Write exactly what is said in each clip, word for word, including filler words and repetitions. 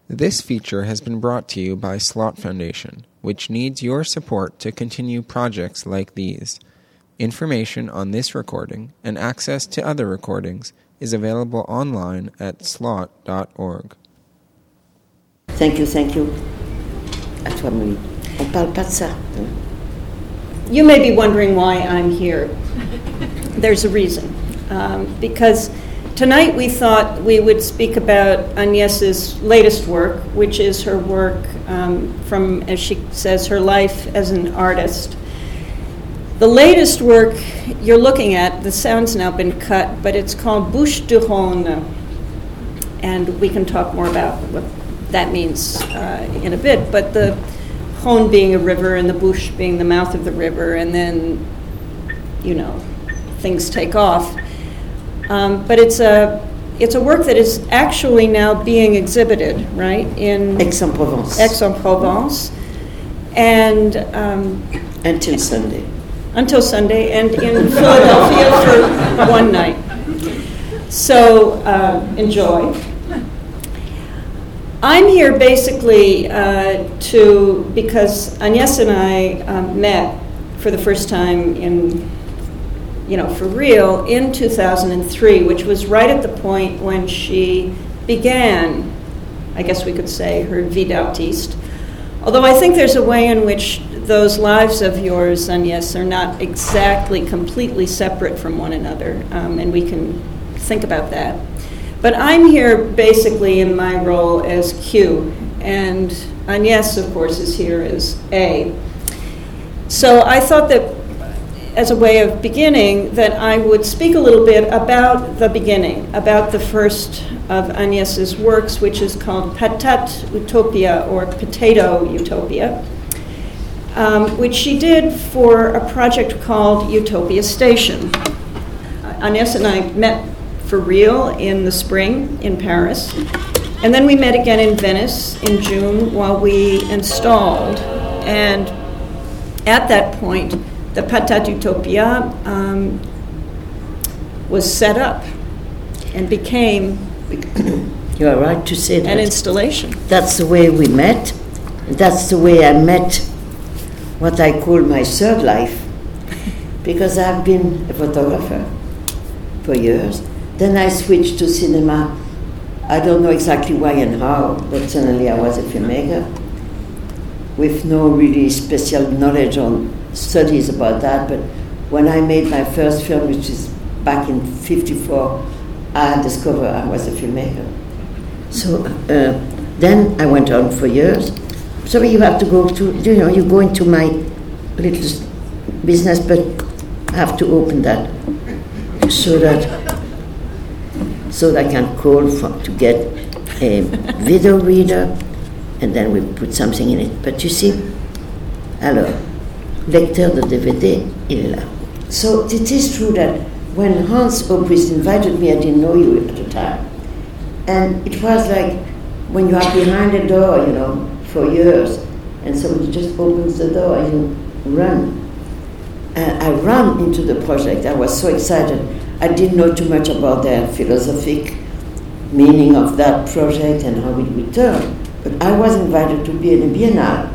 This feature has been brought to you by Slot Foundation, which needs your support to continue projects like these. Information on this recording and access to other recordings is available online at slot dot org. Thank you, thank you. À toi, Marie. On parle pas de ça. You may be wondering why I'm here. There's a reason. Um, because tonight we thought we would speak about Agnès' latest work, which is her work um, from, as she says, her life as an artist. The latest work you're looking at, the sound's now been cut, but it's called Bouche du Rhône. And we can talk more about what that means uh, in a bit. But the Rhône being a river and the Bouche being the mouth of the river, and then, you know, things take off. Um, but it's a it's a work that is actually now being exhibited, right, in Aix-en-Provence. Aix-en-Provence, and um, until Sunday. Until Sunday, and in Philadelphia for one night. So uh, enjoy. I'm here basically uh, to because Agnès and I um, met for the first time in, you know, for real in two thousand three, which was right at the point when she began, I guess we could say, her vie d'artiste. Although I think there's a way in which those lives of yours, Agnès, are not exactly completely separate from one another, um, and we can think about that. But I'm here basically in my role as Q, and Agnès, of course, is here as A. So I thought that, as a way of beginning, that I would speak a little bit about the beginning, about the first of Agnès' works, which is called Patate Utopia, or Potato Utopia, um, which she did for a project called Utopia Station. Agnès and I met for real in the spring in Paris, and then we met again in Venice in June while we installed. And at that point, the Patate Utopia um, was set up and became You are right to say that. An installation. That's the way we met. That's the way I met what I call my third life, because I've been a photographer for years. Then I switched to cinema. I don't know exactly why and how, but suddenly I was a filmmaker with no really special knowledge on studies about that. But when I made my first film, which is back in fifty-four, I discovered I was a filmmaker. So uh, then I went on for years. So you have to go to, you know, you go into my little business, but I have to open that so that so that I can call for, to get a video reader, and then we put something in it. But you see, alors, lecteur de D V D, il est là. So it is true that when Hans Obrist invited me, I didn't know you at the time. And it was like when you are behind a door, you know, for years, and somebody just opens the door and you run. And I ran into the project. I was so excited. I didn't know too much about the philosophic meaning of that project and how it would turn. But I was invited to be in a biennale,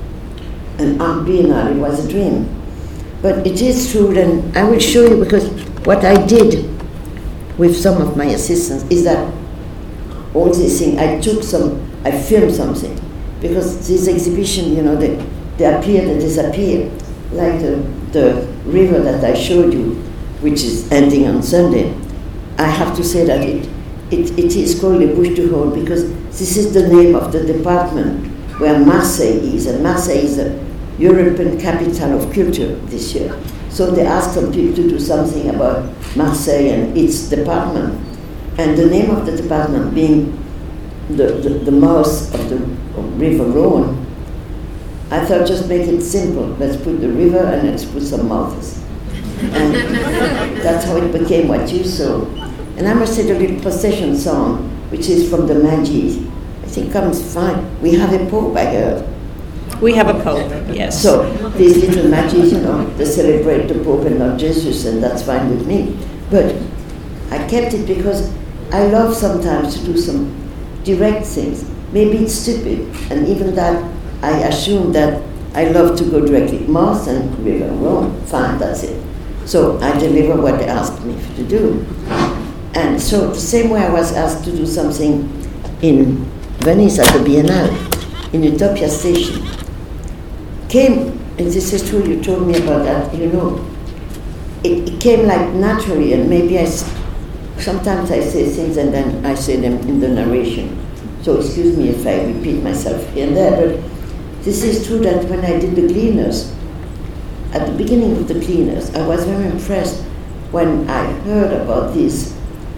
an art biennale. It was a dream. But it is true, and I will show you, because what I did with some of my assistants is that all these things, I took some, I filmed something, because this exhibition, you know, they, they appear, they disappear, like the, the river that I showed you, which is ending on Sunday. I have to say that it, it, it is called the Bouche du Rhône because this is the name of the department where Marseille is, and Marseille is the European capital of culture this year. So they asked some people to do something about Marseille and its department. And the name of the department being the, the, the mouth of the of River Rhône, I thought just make it simple. Let's put the river and let's put some mouths. And that's how it became what you saw. And I must say the little procession song, which is from the Magi, I think comes fine. We have a pope, I heard. We have a pope, yes. So these little Magis, you know, they celebrate the pope and not Jesus, and that's fine with me. But I kept it because I love sometimes to do some direct things. Maybe it's stupid, and even that I assume that I love to go directly north and river Rhone. Fine, that's it. So I deliver what they asked me to do. And so the same way I was asked to do something in Venice at the Biennale, in Utopia Station, came, and this is true, you told me about that, you know, it, it came like naturally, and maybe I, sometimes I say things and then I say them in the narration. So excuse me if I repeat myself here and there, but this is true that when I did the Cleaners, at the beginning of the Cleaners, I was very impressed when I heard about these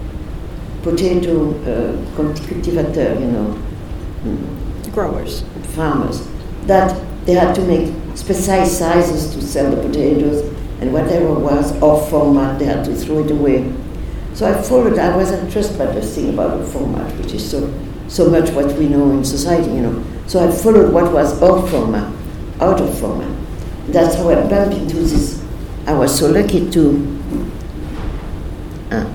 potato uh, cultivateurs, you know, growers, farmers, that they had to make special sizes to sell the potatoes, and whatever was off format, they had to throw it away. So I followed, I was interested by this thing about the format, which is so so much what we know in society, you know. So I followed what was off format, out of format. That's how I bumped into this. I was so lucky to uh,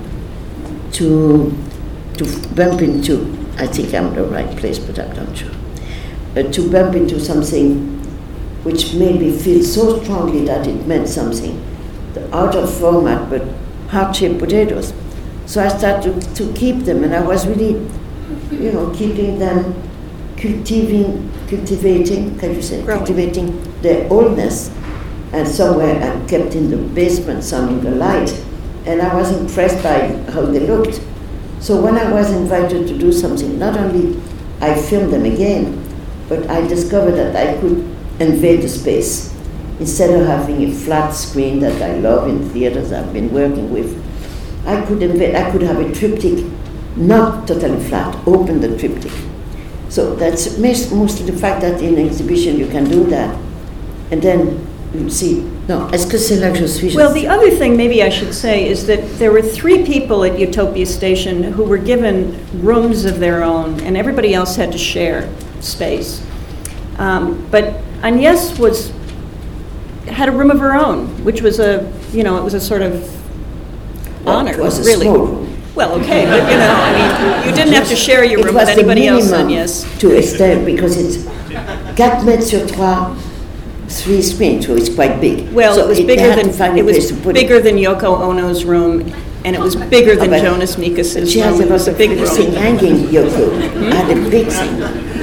to to bump into, I think I'm the right place, but I'm not sure, uh, to bump into something which made me feel so strongly that it meant something, the out of format but heart-shaped potatoes. So I started to, to keep them, and I was really, you know, keeping them, cultivating, cultivating, can you say, Growing. cultivating their oldness, and somewhere I kept in the basement, some in the light, and I was impressed by how they looked. So when I was invited to do something, not only I filmed them again, but I discovered that I could invade the space. Instead of having a flat screen that I love in theaters I've been working with, I could invade, I could have a triptych, not totally flat, open the triptych. So that's mostly the fact that in an exhibition you can do that. And then you see, no, est-ce que c'est là que je suis? Well, the other thing maybe I should say is that there were three people at Utopia Station who were given rooms of their own, and everybody else had to share space. Um, but Agnès was had a room of her own, which was a, you know, it was a sort of well, honor, it was a really. Small room. Well, okay, but you know, I mean, you didn't have to share your room with anybody else, Agnès. To extend, because it's four mètres sur trois, three screens, so it's quite big. Well, so it was it, bigger than it was bigger it. than Yoko Ono's room, and it was bigger than oh, Jonas Mikas' she room. has It was a big room. thing hanging, Yoko. I had a big thing.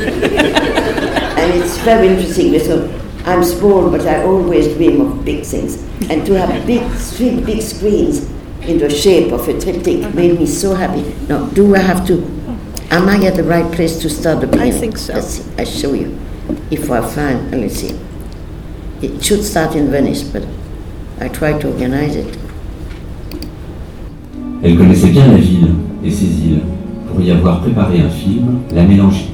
And it's very interesting because I'm small, but I always dream of big things. And to have big, three big screens in the shape of a triptych made me so happy. Now, do I have to, am I at the right place to start the beginning? I think so. Let's see, I show you. If I find, let's see. It should start in Venice, but I try to organize it. Elle connaissait bien la ville et ses îles pour y avoir préparé un film, La Mélangite.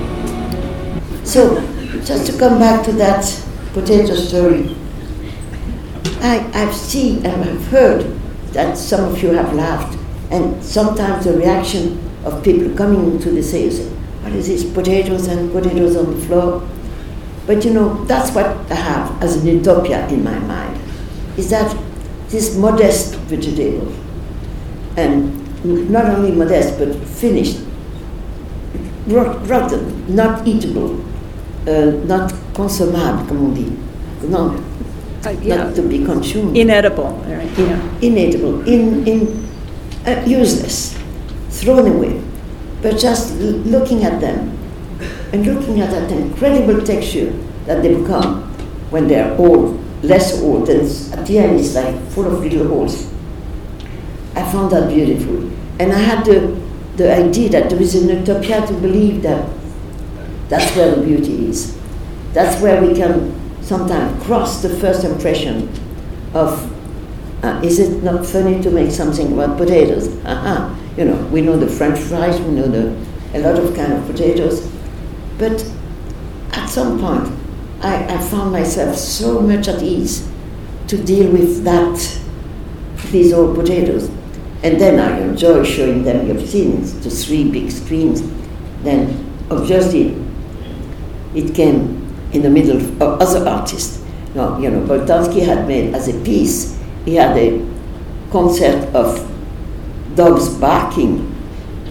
So, just to come back to that potato story, I, I've seen and I've heard that some of you have laughed, and sometimes the reaction of people coming into the sales, what is this, potatoes and potatoes on the floor? But you know, that's what I have as an utopia in my mind, is that this modest vegetable, and not only modest, but finished, rot- rotten, not eatable, uh, not consommable, comme on dit, no, Uh, yeah. not to be consumed. Inedible. Right? Yeah. Inedible, in, in, uh, useless, thrown away. But just l- looking at them, and looking at that incredible texture that they become when they're old, less old, and at the end it's like full of little holes. I found that beautiful. And I had the, the idea that there is an utopia to believe that that's where the beauty is. That's where we can sometimes cross the first impression of, uh, is it not funny to make something about potatoes? Uh-huh. You know, we know the French fries, we know the, a lot of kind of potatoes. But at some point, I, I found myself so much at ease to deal with that, these old potatoes. And then I enjoy showing them your scenes, the three big screens. Then, obviously, it came in the middle of other artists. Now, you know, Boltanski had made as a piece, he had a concert of dogs barking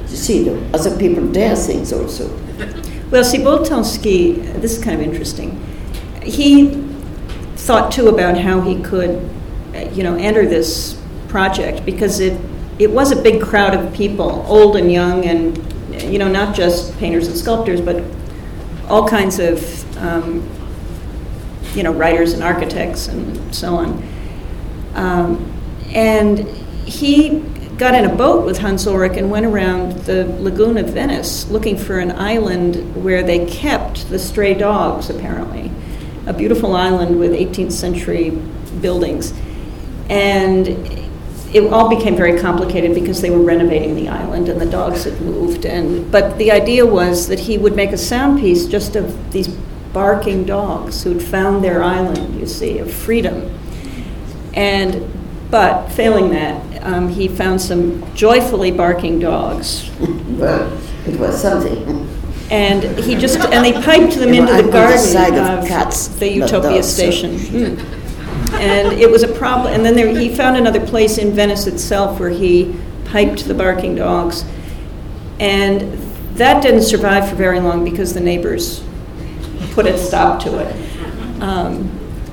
You see, the other people dare things also. Well, see, Boltanski, this is kind of interesting. He thought too about how he could, you know, enter this project because it it was a big crowd of people, old and young, and you know, not just painters and sculptors, but all kinds of um, you know, writers and architects and so on. Um, and he got in a boat with Hans Ulrich and went around the lagoon of Venice looking for an island where they kept the stray dogs, apparently. A beautiful island with eighteenth century buildings. And it all became very complicated because they were renovating the island and the dogs had moved. And but the idea was that he would make a sound piece just of these barking dogs who'd found their island, you see, of freedom. And but failing that, um, he found some joyfully barking dogs. Well, it was something. And he just and they piped them You know, into I'm the on garden the side of of cats, the not Utopia dogs, so- station. Mm. And it was a problem. And then there, he found another place in Venice itself where he piped the barking dogs. And that didn't survive for very long because the neighbors put a stop to it. Um,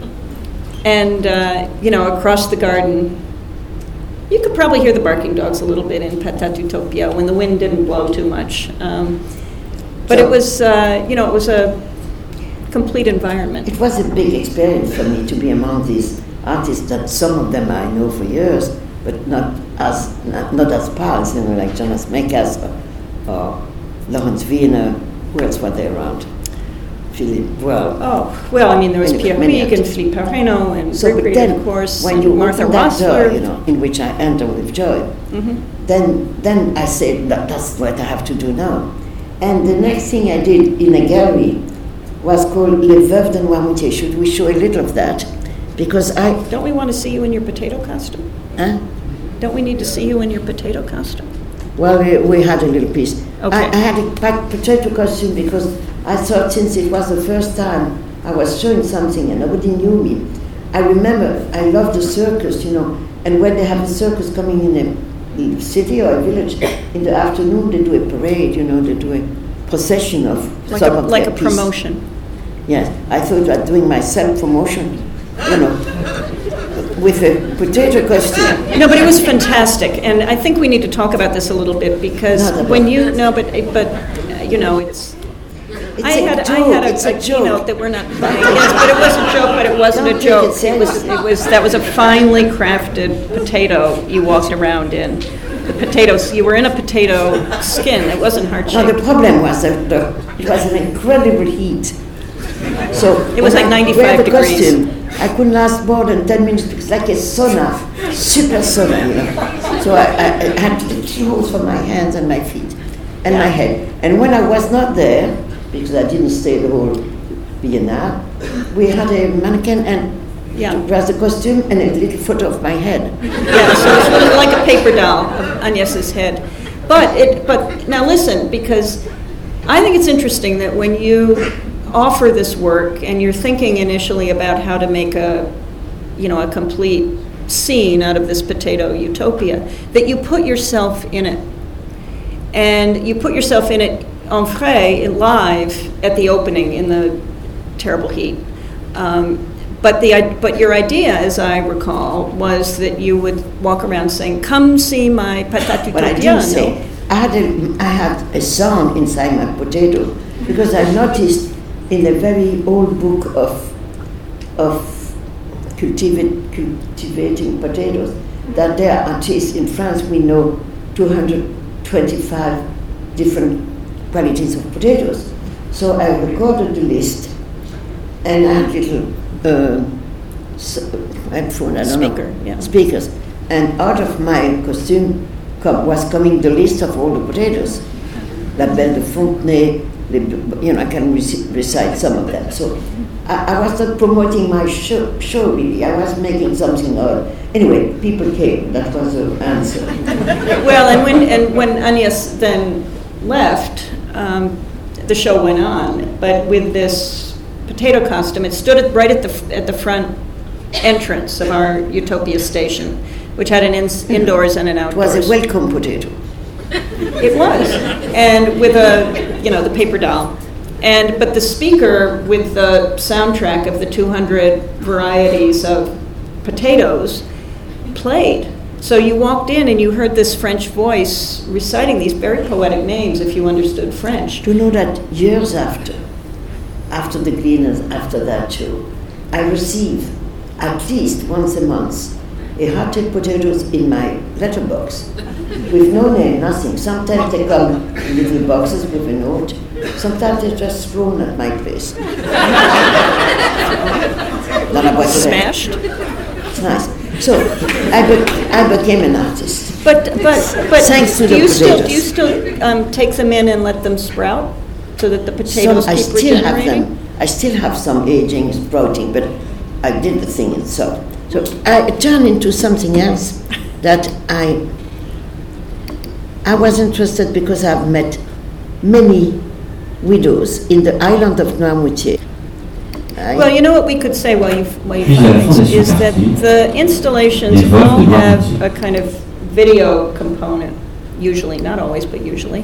and, uh, you know, across the garden, you could probably hear the barking dogs a little bit in Patate Utopia when the wind didn't blow too much. Um, but So- it was, uh, you know, it was a complete environment. It was a big experience for me to be among these artists that some of them I know for years, but not as not, not as pals, you know, like Jonas Mekas or, or Lawrence Wiener. Who else were there around? Philippe Well. Oh, well, I mean, there was Many- Pierre many Puig and actors. Philippe Parreno and So, but Gregory, then, of course, when and you Martha open that door, Rossler. you know, in which I enter with joy, Mhm. then then I said that that's what I have to do now. And the next thing I did in a gallery was called Les Veuves de Noirmoutier. Should we show a little of that? Because I, Don't we want to see you in your potato costume? huh? Don't we need to see you in your potato costume? Well, we, we had a little piece. Okay. I, I had a pa- potato costume because I thought since it was the first time I was showing something and nobody knew me. I remember I loved the circus, you know, and when they have a circus coming in a city or a village, in the afternoon they do a parade, you know, they do a procession of Like some a, of like a their piece. promotion. Yes, I thought of doing my self-promotion, you know, with a potato costume. No, but it was fantastic, and I think we need to talk about this a little bit because No, no, when no. you no, but but uh, you know, it's. It's I a had joke, I had a, it's a a joke. keynote that we're not playing against, but it was a joke, but it wasn't Don't a take joke. it It was seriously. it was that was a finely crafted potato you walked around in. The potatoes, you were in a potato skin. It wasn't heart Now the shaped. problem was that the, it was an incredible heat. So It was when like I ninety-five wear the degrees. costume, I couldn't last more than ten minutes because like a sauna, super sauna, you know. So I, I, I had clothes for my hands and my feet and my head. And when I was not there, because I didn't stay the whole Biennale, we had a mannequin and Yeah. it was the costume and a little photo of my head. Yeah, so it's sort of like a paper doll of Agnes's head. But it, but now listen, because I think it's interesting that when you offer this work and you're thinking initially about how to make a, you know, a complete scene out of this potato utopia, that you put yourself in it, and you put yourself in it en frais, live at the opening in the terrible heat. Um, But the but your idea, as I recall, was that you would walk around saying, "Come see my patate But I utopia." didn't say. I had a, I had a song inside my potato because I noticed in a very old book of of cultivate, cultivating potatoes that there are artists in France. We know two hundred twenty-five different qualities of potatoes. So I recorded the list, and I had little uh, s- headphone. I don't Speaker, know yeah. speakers, and out of my costume com- was coming the list of all the potatoes. La Belle de Fontenay, the, you know, I can rec- recite some of them. So I, I was not promoting my show, show really. I was making something odd. Anyway, people came. That was the answer. Well, and when and when Agnes then left, um, the show went on. But with this potato costume, it stood at, right at the f- at the front entrance of our Utopia station, which had an in- indoors and an It was outdoors. a welcome potato. It was, and with a, you know, the paper doll. And, but the speaker with the soundtrack of the two hundred varieties of potatoes played. So you walked in and you heard this French voice reciting these very poetic names if you understood French. To know that years after, after the Gleaners, after that show, I receive at least once a month a hearted potatoes in my letterbox with no name, nothing. Sometimes they come in little boxes with a note. Sometimes they're just thrown at my place. Smashed? It's nice. So I, be- I became an artist. But but but Thanks to do the you still potatoes. do you still um, take them in and let them sprout so that the potatoes Some, I keep still have regenerating? them. I still have some aging, sprouting, but I did the thing itself. So I turned into something else that I I was interested because I've met many widows in the island of Noirmoutier. I- Well, you know what we could say while you while you Puis, à la find fin these de is ce that parti, the installations les votes all de have Noirmoutier. a kind of video component, usually, not always, but usually.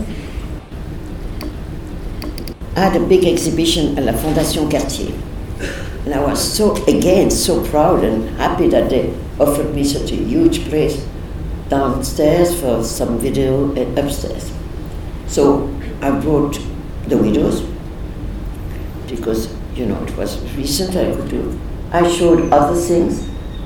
I had a big exhibition at La Fondation Cartier. And I was so, again, so proud and happy that they offered me such a huge place downstairs for some video and upstairs. So I brought the widows because, you know, it was recent, I could do. I showed other things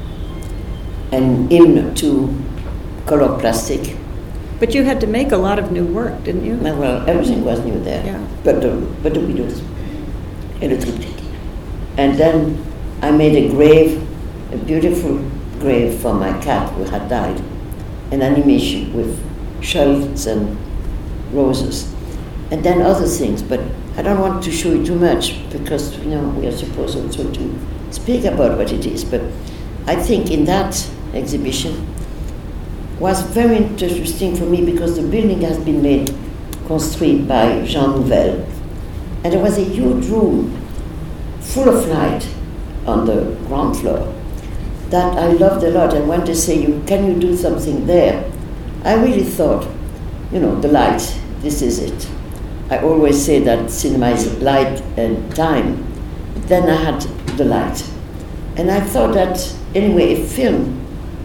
and in to color plastic. But you had to make a lot of new work, didn't you? Well, everything was new there, Yeah. but the but the widows and the triptych. And then I made a grave, a beautiful grave for my cat who had died, an animation with shells and roses, and then other things. But I don't want to show you too much because you know we are supposed also to speak about what it is. But I think in that exhibition was very interesting for me because the building has been made, constructed by Jean Nouvel. And there was a huge room full of light on the ground floor that I loved a lot. And when they say, you, can you do something there? I really thought, you know, the light, this is it. I always say that cinema is light and time. But then I had the light. And I thought that, anyway, a film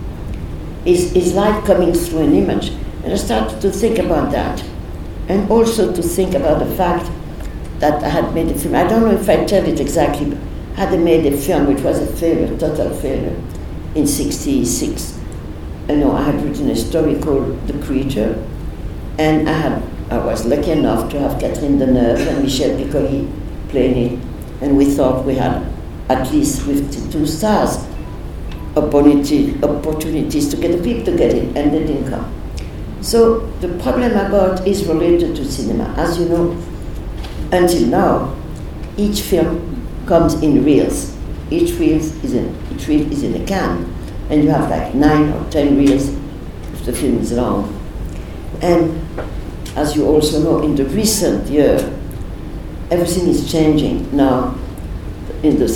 Is, is light coming through an image. And I started to think about that. And also to think about the fact that I had made a film. I don't know if I tell it exactly, but I had made a film which was a failure, total failure, in sixty-six. You know, I had written a story called The Creature, and I had I was lucky enough to have Catherine Deneuve and Michel Piccoli playing it, and we thought we had at least fifty-two stars. Opportunity, opportunities to get the people to get it, and they didn't come. So the problem about is related to cinema. As you know, until now, each film comes in reels. Each reel is in each reel is in a can, and you have like nine or ten reels if the film is long. And as you also know, in the recent year, everything is changing now. In the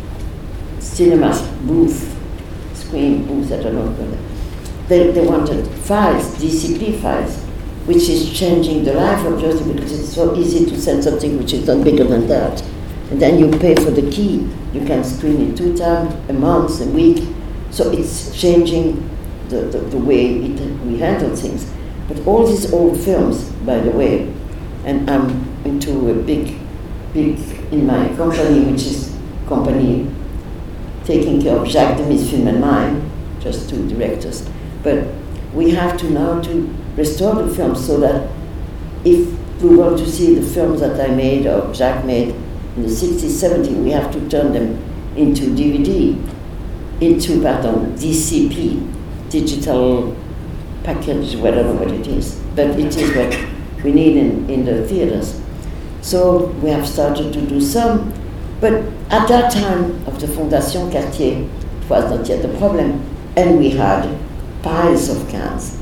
cinema's booth. Screen booth, I don't know. They, they wanted files, D C P files, which is changing the life of Joseph because it's so easy to send something which is not bigger than that. And then you pay for the key. You can screen it two times, a month, a week. So it's changing the, the, the way it, we handle things. But all these old films, by the way, and I'm into a big, big, in my company, which is company taking care of Jacques Demy's film and mine, just two directors. But we have to now to restore the films so that if we want to see the films that I made or Jacques made in the sixties, seventies, we have to turn them into D V D, into, pardon, D C P, digital package, whatever what it is. But it is what we need in, in the theaters. So we have started to do some. But at that time of the Fondation Cartier, it was not yet a problem, and we had piles of cans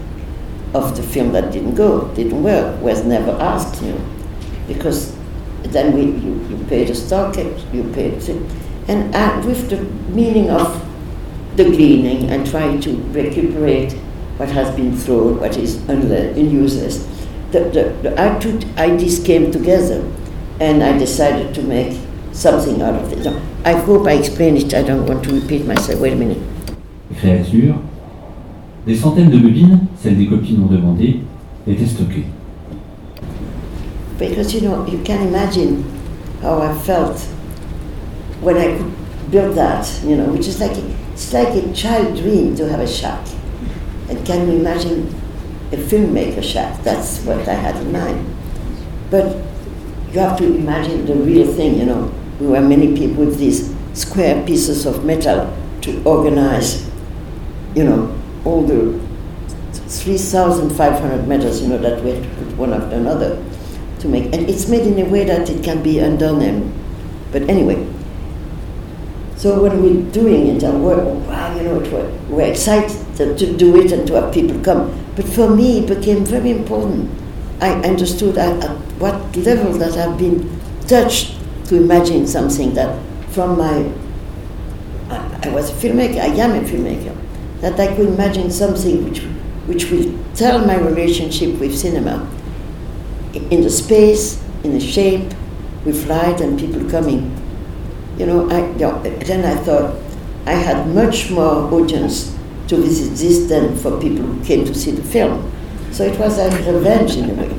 of the film that didn't go, didn't work, was never asked, you know, because then we you, you paid a stock, you paid, and uh, with the meaning of the gleaning and trying to recuperate what has been thrown, what is unle- useless. The, the, the our two ideas came together, and I decided to make something out of it. I hope I explained it. I don't want to repeat myself. Wait a minute. Créature, des centaines de bobines, celles des copines ont demandé, étaient stockées. Because, you know, you can imagine how I felt when I could build that, you know, which is like a, it's like a child dream to have a shack. And can you imagine a filmmaker shack? That's what I had in mind. But you have to imagine the real thing, you know. We were many people with these square pieces of metal to organize, you know, all the three thousand five hundred meters, you know, that we have to put one after another to make. And it's made in a way that it can be undone. And, but anyway, so when we're doing it, and we're, wow, you know, it, we're, we're excited to, to do it and to have people come. But for me, it became very important. I understood at, at what level that I've been touched to imagine something that from my, I, I was a filmmaker, I am a filmmaker, that I could imagine something which, which will tell my relationship with cinema in the space, in the shape, with light and people coming. You know, I, you know, then I thought I had much more audience to visit this than for people who came to see the film. So it was like revenge in a way.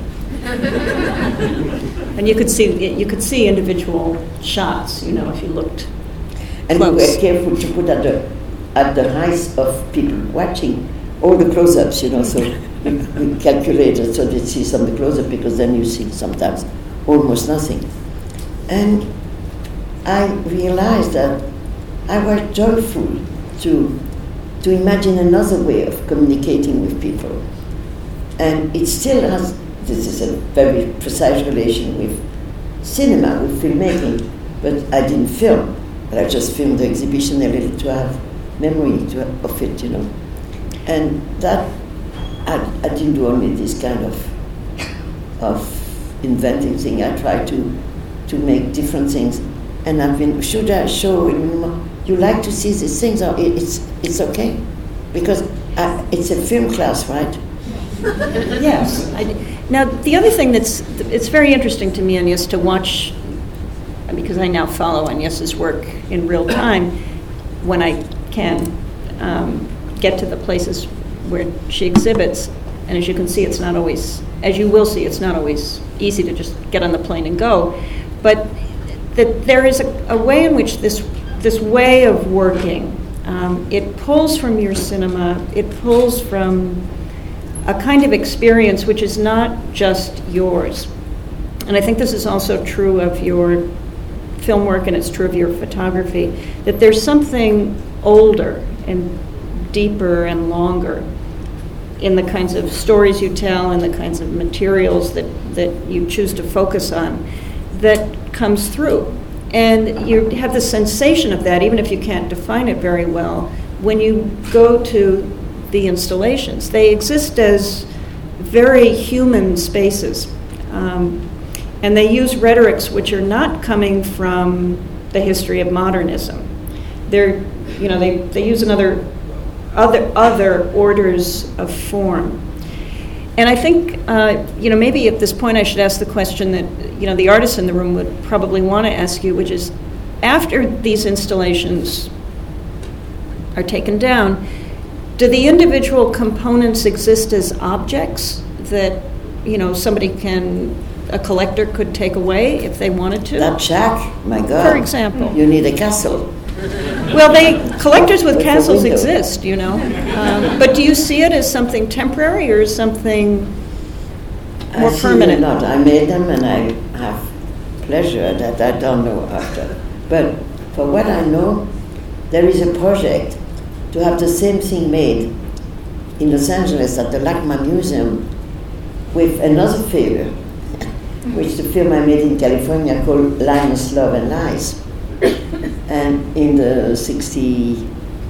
And you could see you could see individual shots, you know, if you looked And close. we were careful to put at the at the height of people watching all the close-ups, you know, so we, we calculated so they see some of the close-up, because then you see sometimes almost nothing. And I realized that I was joyful to to imagine another way of communicating with people. And it still has, this is a very precise relation with cinema, with filmmaking, but I didn't film, but I just filmed the exhibition a little to have memory to, of it, you know. And that, I, I didn't do only this kind of of inventing thing. I tried to to make different things. And I've been, should I show, you like to see these things, or it's it's okay? Because I, it's a film class, right? Yes. I, now, the other thing that's, it's very interesting to me, Agnes, to watch, because I now follow Agnes's work in real time when I can um, get to the places where she exhibits. And as you can see, it's not always, as you will see, it's not always easy to just get on the plane and go. But that there is a, a way in which this this way of working, um, it pulls from your cinema, it pulls from a kind of experience which is not just yours. And I think this is also true of your film work, and it's true of your photography, that there's something older and deeper and longer in the kinds of stories you tell and the kinds of materials that, that you choose to focus on that comes through. And you have the sensation of that, even if you can't define it very well, when you go to the installations. They exist as very human spaces. Um, and they use rhetorics which are not coming from the history of modernism. They're, you know, they, they use another other other orders of form. And I think, uh, you know, maybe at this point I should ask the question that, you know, the artists in the room would probably want to ask you, which is, after these installations are taken down, do the individual components exist as objects that, you know, somebody can, a collector could take away if they wanted to? That shack, my God. For example. You need a castle. Well, they collectors with With a castles window. exist, you know. Um, but do you see it as something temporary or as something more I see permanent? them not. I made them and I have pleasure that I don't know after. But for what I know, there is a project to have the same thing made in Los Angeles at the LACMA Museum with another failure, which the film I made in California called Lions, Love and Lies. And in the sixty-nine,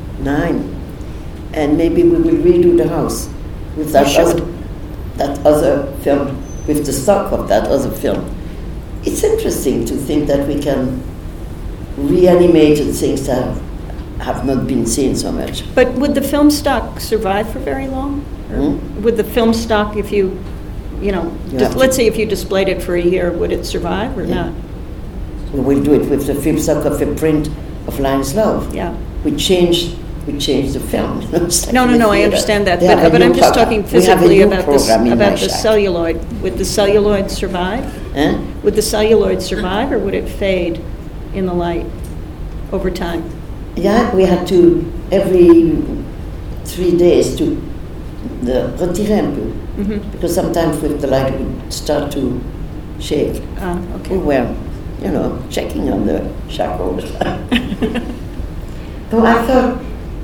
and maybe we will redo the house with that other, that other film, with the stock of that other film. It's interesting to think that we can reanimate things that have not been seen so much. But would the film stock survive for very long? Hmm? Would the film stock, if you, you know, You dis- have to- let's say if you displayed it for a year, would it survive or Yeah. not? We will do it with the film stock of a print of Lion's Love. Yeah. We changed, we changed the film. It's like No, no, in the no, I theater. understand that, They have but, a but new I'm just program. talking We have a physically new about this, program in about my the shack. celluloid. Would the celluloid survive? Huh? Would the celluloid survive, or would it fade in the light over time? Yeah, we had to, every three days, to the, retirer un peu. Mhm. Because sometimes with the light it would start to shake. Ah, We okay. were, you know, checking on the shack all the time. So I thought,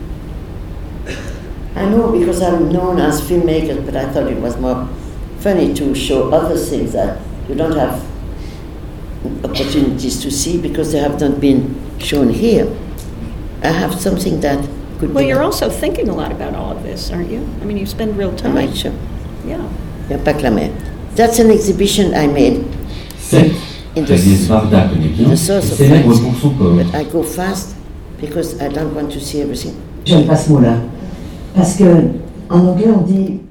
I know because I'm known as filmmaker, but I thought it was more funny to show other things that you don't have opportunities to see because they have not been shown here. I have something that could Well, be... you're also thinking a lot about all of this, aren't you? I mean, you spend real Am time. I sure? Yeah. Y a pas que la mer. That's an exhibition I made, Certes, In the- Agnès Varda connaît bien, the est source of célèbre French. pour son corps. but I go fast because I don't want to see everything. J'aime pas ce mot-là. Parce que en anglais, on dit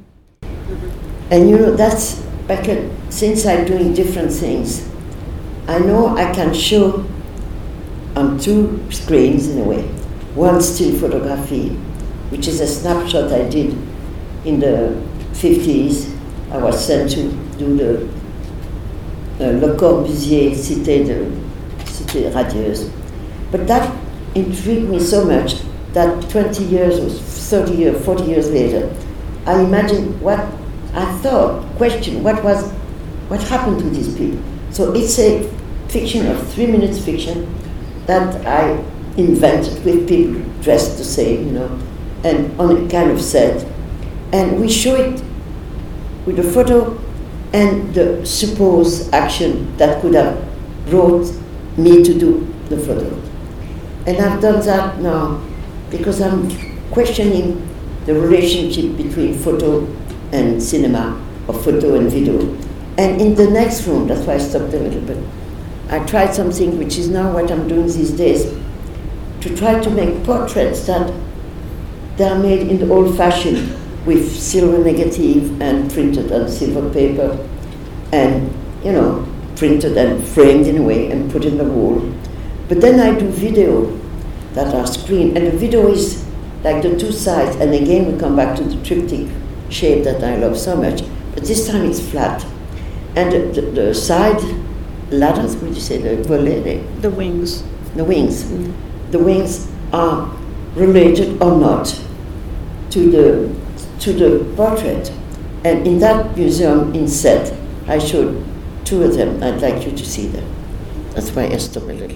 And you know, that's because since I'm doing different things, I know I can show on two screens in a way. One still photography, which is a snapshot I did in the fifties. I was sent to do the uh, Le Corbusier Cité de Cité radieuse. But that intrigued me so much that twenty years or thirty years, forty years later, I imagined what I thought, questioned what was, what happened to these people. So it's a fiction of three minutes fiction that I invented with people dressed the same, you know, and on a kind of set. And we show it with a photo and the supposed action that could have brought me to do the photo. And I've done that now because I'm questioning the relationship between photo and cinema, or photo and video. And in the next room, that's why I stopped a little bit, I tried something which is now what I'm doing these days, to try to make portraits that they are made in the old-fashioned with silver negative and printed on silver paper and, you know, printed and framed in a way and put in the wall. But then I do video that are screened, and the video is like the two sides, and again we come back to the triptych shape that I love so much, but this time it's flat. And the, the, the side ladders, what do you say, the volet, the, The wings. the wings, Mm. the wings are related or not to the to the portrait. And in that museum in Sète, I showed two of them. I'd like you to see them. That's why I stopped a little.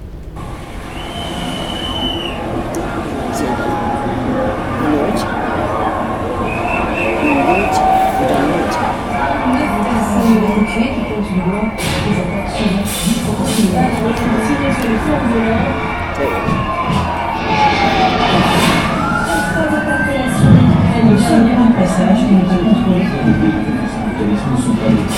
See that? You know it? You know it? You don't know it? Neuf personnes évacuées qui continueront les attaques soviétiques proportionnelles tirées sur les forces de l'ordre. There you go. Trois évacuations médicales le premier un passage qui n'est pas contrôlé. Les mécanismes ne sont pas les-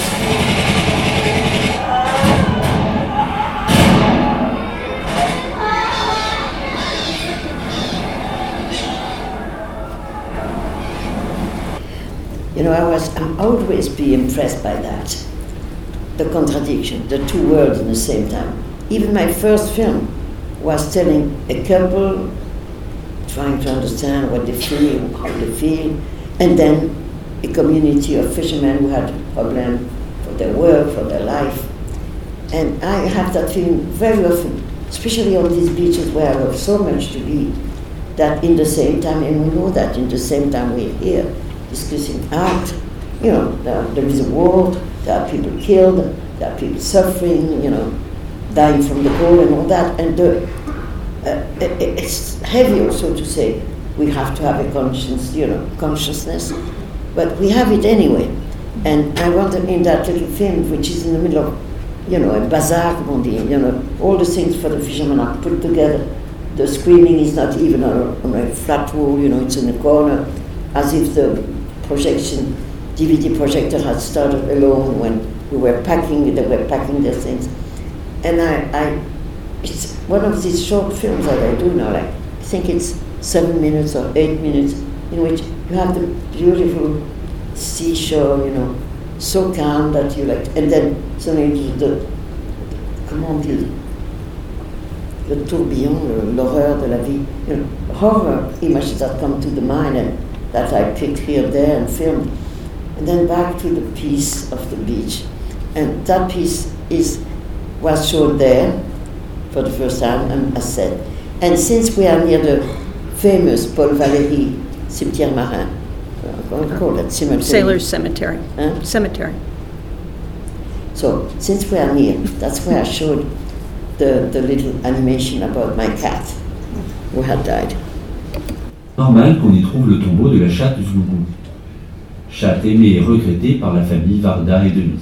You know, I was, I'm always be impressed by that. The contradiction, the two worlds at the same time. Even my first film was telling a couple, trying to understand what they feel, how they feel, and then a community of fishermen who had a problem for their work, for their life. And I have that feeling very often, especially on these beaches where I love so much to be, that in the same time, and we know that in the same time we're here discussing art, you know, there, there is a war, there are people killed, there are people suffering, you know, dying from the cold and all that, and the, uh, it, it's heavy also to say we have to have a conscience, you know, consciousness, but we have it anyway. And I want them in that little film, which is in the middle of, you know, a bazaar, on the, you know, all the things for the fishermen are put together. The screening is not even on a, on a flat wall, you know, it's in a corner, as if the projection, D V D projector had started alone when we were packing, they were packing their things. And I, I, it's one of these short films that I do now, like think it's seven minutes or eight minutes, in which you have the beautiful seashore, you know, so calm that you like, and then suddenly the, comment on dit, le tourbillon, l'horreur de la vie, you know, horror images that come to the mind and that I picked here, there, and filmed. And then back to the piece of the beach. And that piece is was shown there for the first time, um, as said. And since we are near the famous Paul Valéry Cimetière Marin, uh, what do you call that? Cemetery? Sailor's Cemetery. Huh? Cemetery. So, since we are near, that's where I showed the, the little animation about my cat who had died. Normal qu'on y trouve le tombeau de la chatte Zlougou, chatte aimée et regrettée par la famille Varda et Demy.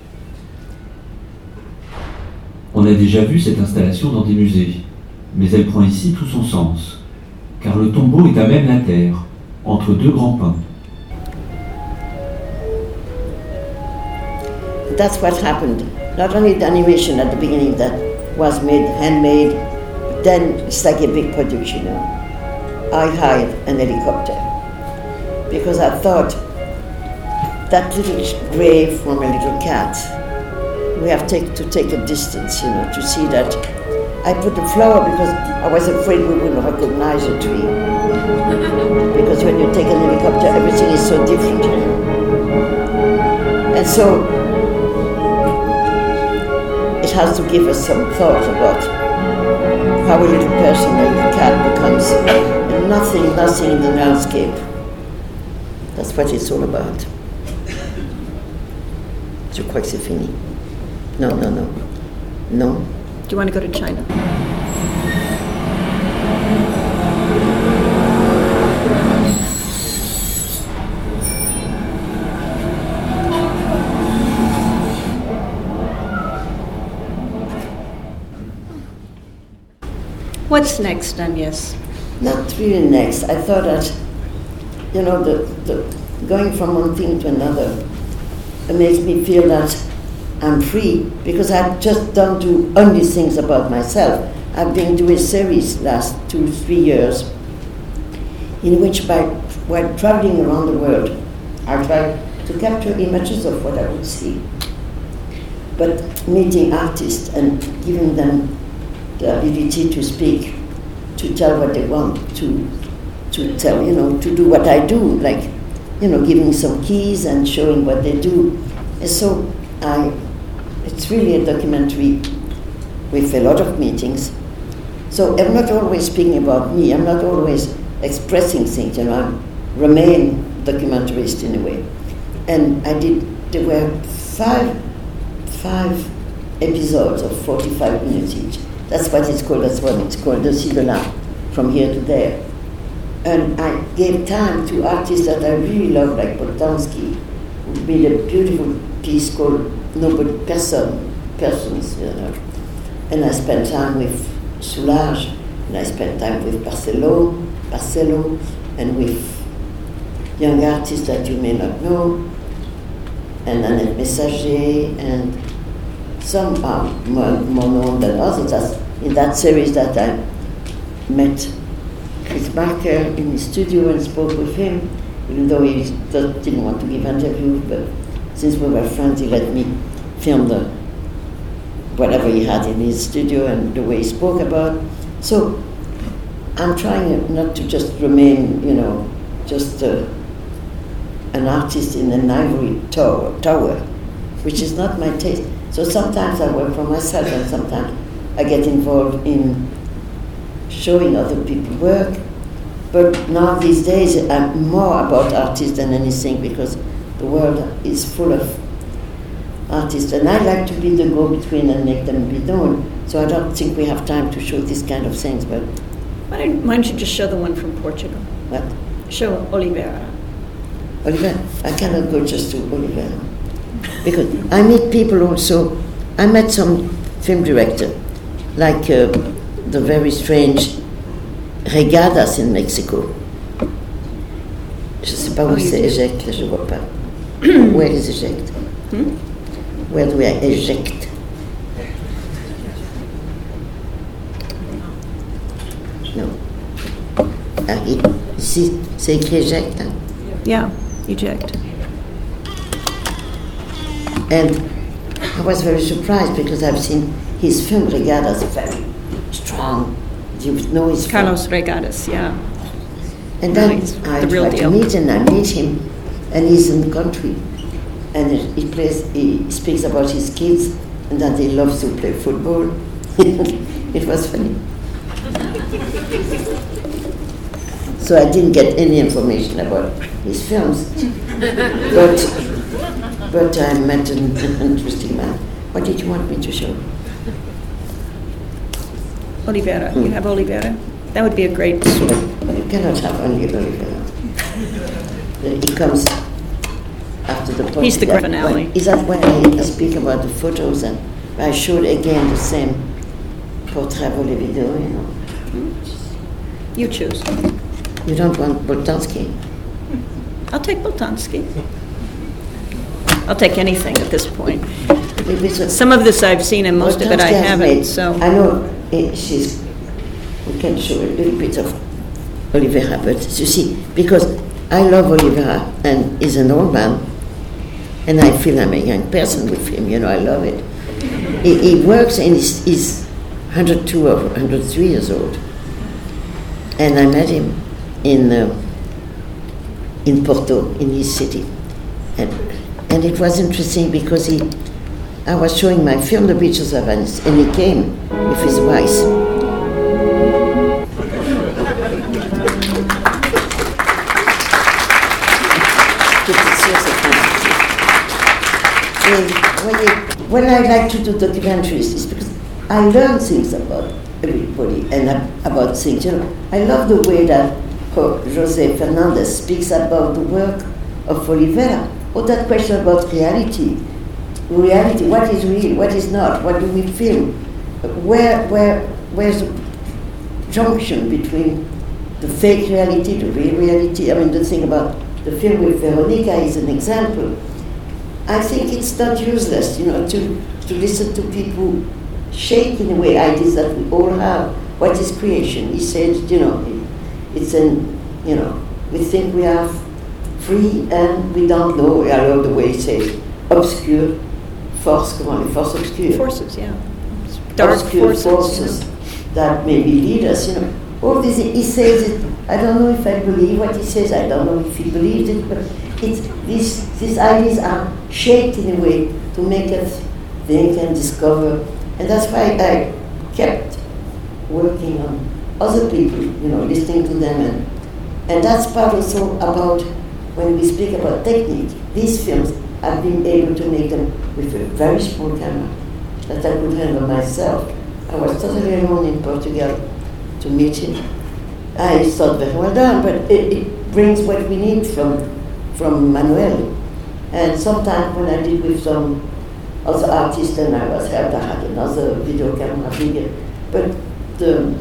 On a déjà vu cette installation dans des musées, mais elle prend ici tout son sens, car le tombeau est à même la terre, entre deux grands pins. That's what happened. Not only the animation at the beginning that was made, handmade, but then it's like a big production, you know. I hired an helicopter because I thought that little grave from a little cat, we have take, to take a distance, you know, to see that. I put the flower because I was afraid we wouldn't recognize a tree. Because when you take an helicopter, everything is so different, you know. And so it has to give us some thought about how a little person, a little cat becomes nothing, nothing in the landscape. That's what it's all about. Je crois que c'est fini. No, no, no. No. Do you want to go to China? What's next, Agnes? Not really next. I thought that, you know, the, the going from one thing to another, it makes me feel that I'm free because I just don't do only things about myself. I've been doing a series last two, three years in which by while traveling around the world, I try to capture images of what I would see. But meeting artists and giving them the ability to speak, to tell what they want, to to tell, you know, to do what I do, like, you know, giving some keys and showing what they do. And so I, it's really a documentary with a lot of meetings. So I'm not always speaking about me, I'm not always expressing things, you know, I remain documentarist in a way. And I did, there were five, five episodes of forty-five minutes each. That's what it's called, that's what it's called, the Cibola, from here to there. And I gave time to artists that I really love, like Boltanski, who made a beautiful piece called Nobody Person, Persons, you know. And I spent time with Soulage, and I spent time with Barcelo, Barcelo, and with young artists that you may not know, and Annette Messager, and some are more, more known than others. That's in that series that I met Chris Barker in his studio and spoke with him, even though he didn't want to give interviews, but since we were friends, he let me film the whatever he had in his studio and the way he spoke about. So I'm trying not to just remain, you know, just uh, an artist in an ivory tower, tower, which is not my taste. So sometimes I work for myself and sometimes I get involved in showing other people work. But now these days I'm more about artists than anything because the world is full of artists and I like to be the go-between and make them be known. So I don't think we have time to show these kind of things. But Why don't, why don't you just show the one from Portugal? what? Show Oliveira. Oliver, I cannot go just to Oliver. Because I meet people also. I met some film director, like uh, the very strange Regadas in Mexico. Je ne sais pas où Oh, you c'est do? éjecte, je ne vois pas. Where is éjecte? Hmm? Where do I eject? No. Ah, ici, c'est écrit éjecte. Hein? Yeah, eject. And I was very surprised because I've seen his film Regadas, very strong. You know his film. Carlos Regadas, yeah. And then Nice. I The real tried deal. to meet him. I meet him, and he's in the country, and he plays. He speaks about his kids, and that he loves to play football. It was funny. So I didn't get any information about his films, but but I met an, an interesting man. What did you want me to show? Oliveira. You have Oliveira? That would be a great. You cannot have only Oliveira. He comes after the He's the Portugal- finale. Is that when I speak about the photos and I showed again the same portrait of video, you know? You choose. You don't want Boltanski? I'll take Boltanski. I'll take anything at this point. Maybe it's a- Some of this I've seen and most of it I Boltanski has haven't, made- so. I know eh, she's. We can show a little bit of Oliveira, but you see, because I love Oliveira and he's an old man, and I feel I'm a young person with him. You know, I love it. He, he works and he's, he's one hundred two or one hundred three years old, and I met him in uh, in Porto, in his city, and and it was interesting because he. I was showing my film, The Beaches of Venice, and he came with his wife. When I like to do documentaries, it's because I learn things about everybody and about things. You know, I love the way that Jose Fernandez speaks about the work of Oliveira, or that question about reality. Reality, what is real, what is not, what do we film? Where, where, where's the junction between the fake reality, the real reality? I mean, the thing about the film with Veronica is an example. I think it's not useless, you know, to, to listen to people shake in a way ideas that we all have. What is creation? He said, you know, it's an, you know, we think we are free and we don't know. I love the way he says, obscure force, comment les forces obscures. Forces, yeah. Dark Obscure forces. forces yeah. that maybe lead us, you know. All this, he says it, I don't know if I believe what he says, I don't know if he believes it, but it's, these, these ideas are shaped in a way to make us think and discover. And that's why I kept working on other people, you know, listening to them. And, and that's part also about when we speak about technique. These films, I've been able to make them with a very small camera that I could handle myself. I was totally alone in Portugal to meet him. I thought very well done, but it, it brings what we need from from Manuel. And sometimes when I did with some other artists and I was helped, I had another video camera bigger. But the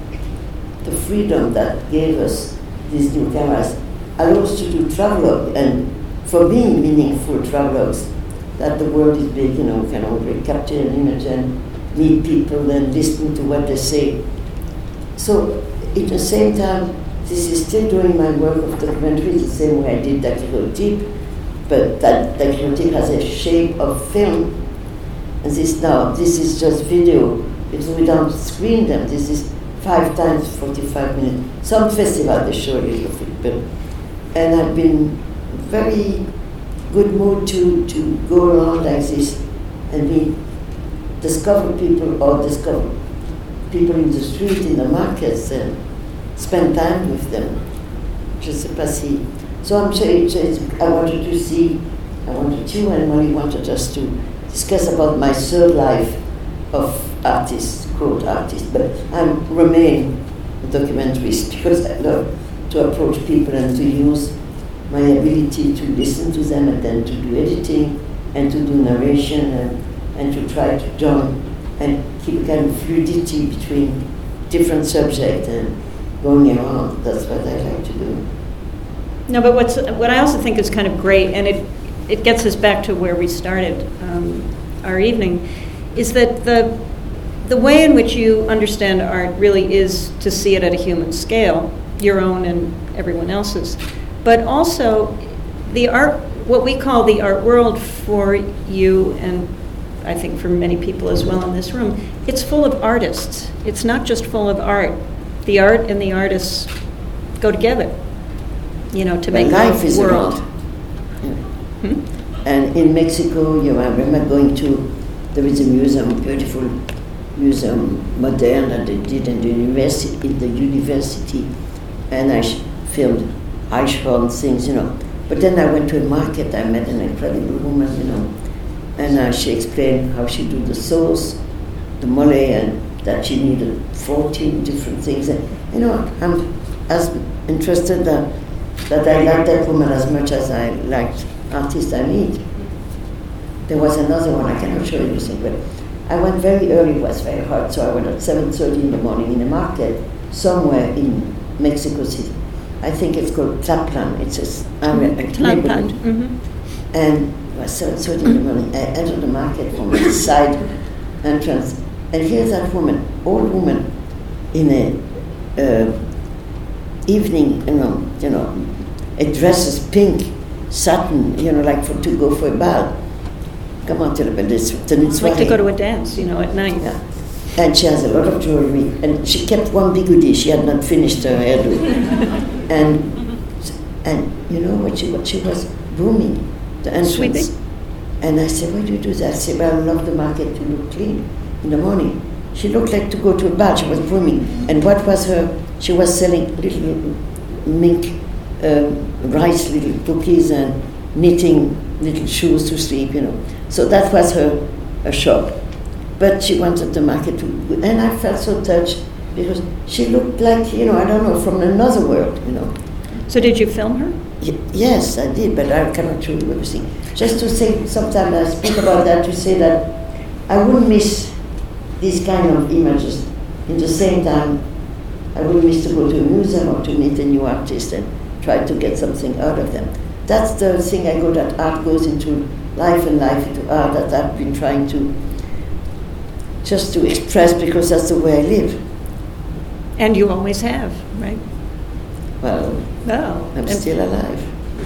the freedom that gave us these new cameras allowed us to do travelogue, and for me, meaningful travelogues, that the world is big, you know, can already capture an image and meet people and listen to what they say. So at the same time, this is still doing my work of documentary the same way I did Daguerreotype, but that Daguerreotype has a shape of film, and this now, this is just video, because we don't screen them. This is five times forty-five minutes. Some festival they show a little bit, but, and I've been very good mood to, to go around like this and be, discover people or discover people in the street, in the markets, and spend time with them. Je sais pas si. So I'm saying, I wanted to see, I wanted you and Molly wanted us to discuss about my third life of artist, quote artist, but I remain a documentarist because I love to approach people and to use my ability to listen to them and then to do editing and to do narration and, and to try to join and keep a kind of fluidity between different subjects and going around. That's what I like to do. No, but what's what I also think is kind of great, and it it gets us back to where we started um, our evening, is that the the way in which you understand art really is to see it at a human scale, your own and everyone else's. But also, the art, what we call the art world for you, and I think for many people as well in this room, it's full of artists. It's not just full of art. The art and the artists go together, you know, to make life a is world. Art. Hmm? And in Mexico, you know, I remember going to, there is a museum, beautiful museum, modern, that they did in the university, in the university, and I sh- filmed Eichhorn things, you know. But then I went to a market, I met an incredible woman, you know, and uh, she explained how she do the sauce, the mole, and that she needed fourteen different things. And, you know, I'm as interested that, that I like that woman as much as I liked artists I meet. There was another one, I cannot show you anything, but I went very early, it was very hot, so I went at seven thirty in the morning in a market somewhere in Mexico City. I think it's called Tlalpan, it's a, a neighborhood. Mm-hmm. And it was seven thirty in the morning, I entered the market from the side entrance, and here's that woman, old woman, in a uh, evening, you know, you know, a dress is pink, satin, you know, like for to go for a ball. Come on, tell me this. It's like to go to a dance, you know, at night. Yeah. And she has a lot of jewelry, and she kept one bigudi. She had not finished her hairdo. and and you know what she what she was brooming the entrance. Sweeping? And I said, why do you do that? I said, well, I love the market to look clean in the morning. She looked like to go to a bar. She was brooming. And what was her? She was selling little mink um, rice, little cookies, and knitting little shoes to sleep, you know. So that was her, her shop. But she wanted the market to, and I felt so touched because she looked like, you know, I don't know, from another world, you know. So did you film her? Y- yes, I did, but I cannot show you everything. Just to say, sometimes I speak about that to say that I wouldn't miss these kind of images. In the same time, I wouldn't miss to go to a museum or to meet a new artist and try to get something out of them. That's the thing I go, that art goes into life and life into art, that I've been trying to just to express because that's the way I live. And you always have, right? Well, Oh. I'm and still alive.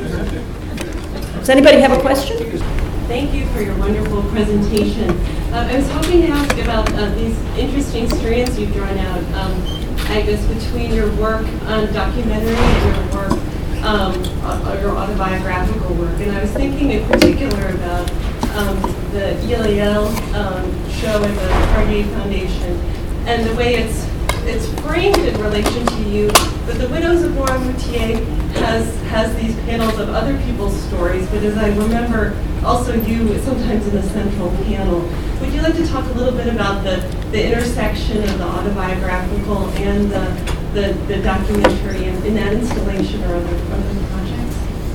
Does anybody have a question? Thank you for your wonderful presentation. Uh, I was hoping to ask about uh, these interesting strands you've drawn out, um, I guess, between your work on documentary and your work, um, uh, your autobiographical work. And I was thinking in particular about um, the Eliel um, show at the Carnegie Foundation and the way it's it's framed in relation to you. But the Widows of Noirmoutier has has these panels of other people's stories, but as I remember, also you sometimes in the central panel. Would you like to talk a little bit about the, the intersection of the autobiographical and the the, the documentary in, in that installation or other, other projects?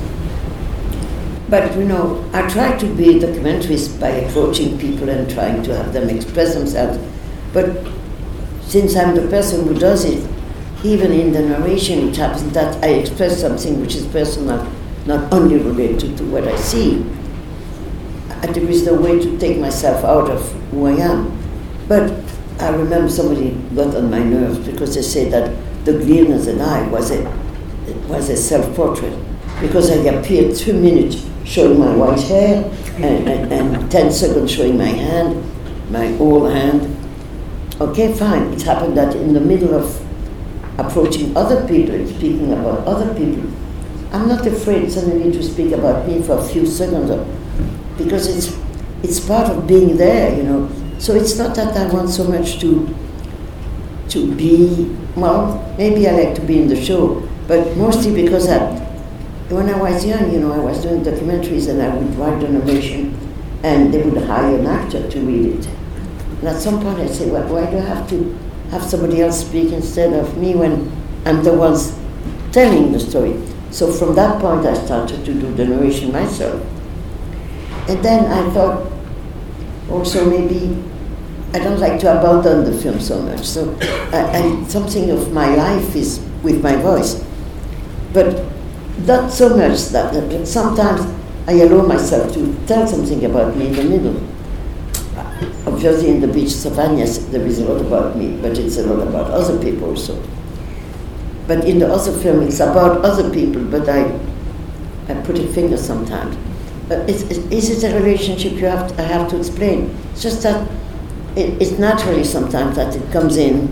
But you know, I try to be a documentarist by approaching people and trying to have them express themselves. But since I'm the person who does it, even in the narration it happens that I express something which is personal, not only related to what I see. And there is no way to take myself out of who I am. But I remember somebody got on my nerves because they said that the Gleaners and I was a was a self-portrait because I appeared two minutes showing my white hair and, and, and ten seconds showing my hand, my whole hand. Okay, fine. It happened that in the middle of approaching other people and speaking about other people, I'm not afraid suddenly to speak about me for a few seconds because it's it's part of being there, you know. So it's not that I want so much to to be, well, maybe I like to be in the show, but mostly because I, when I was young, you know, I was doing documentaries and I would write the narration and they would hire an actor to read it. And at some point I said, well, why do I have to have somebody else speak instead of me when I'm the ones telling the story? So from that point I started to do the narration myself. And then I thought also maybe I don't like to abandon the film so much. So I, I, something of my life is with my voice. But not so much that, but sometimes I allow myself to tell something about me in the middle. Obviously, in the Beaches of Agnes, there is a lot about me, but it's a lot about other people also. But in the other film, it's about other people, but I, I put a finger sometimes. Uh, it's, is it a relationship you have to, I have to explain? It's just that it, it's naturally sometimes that it comes in,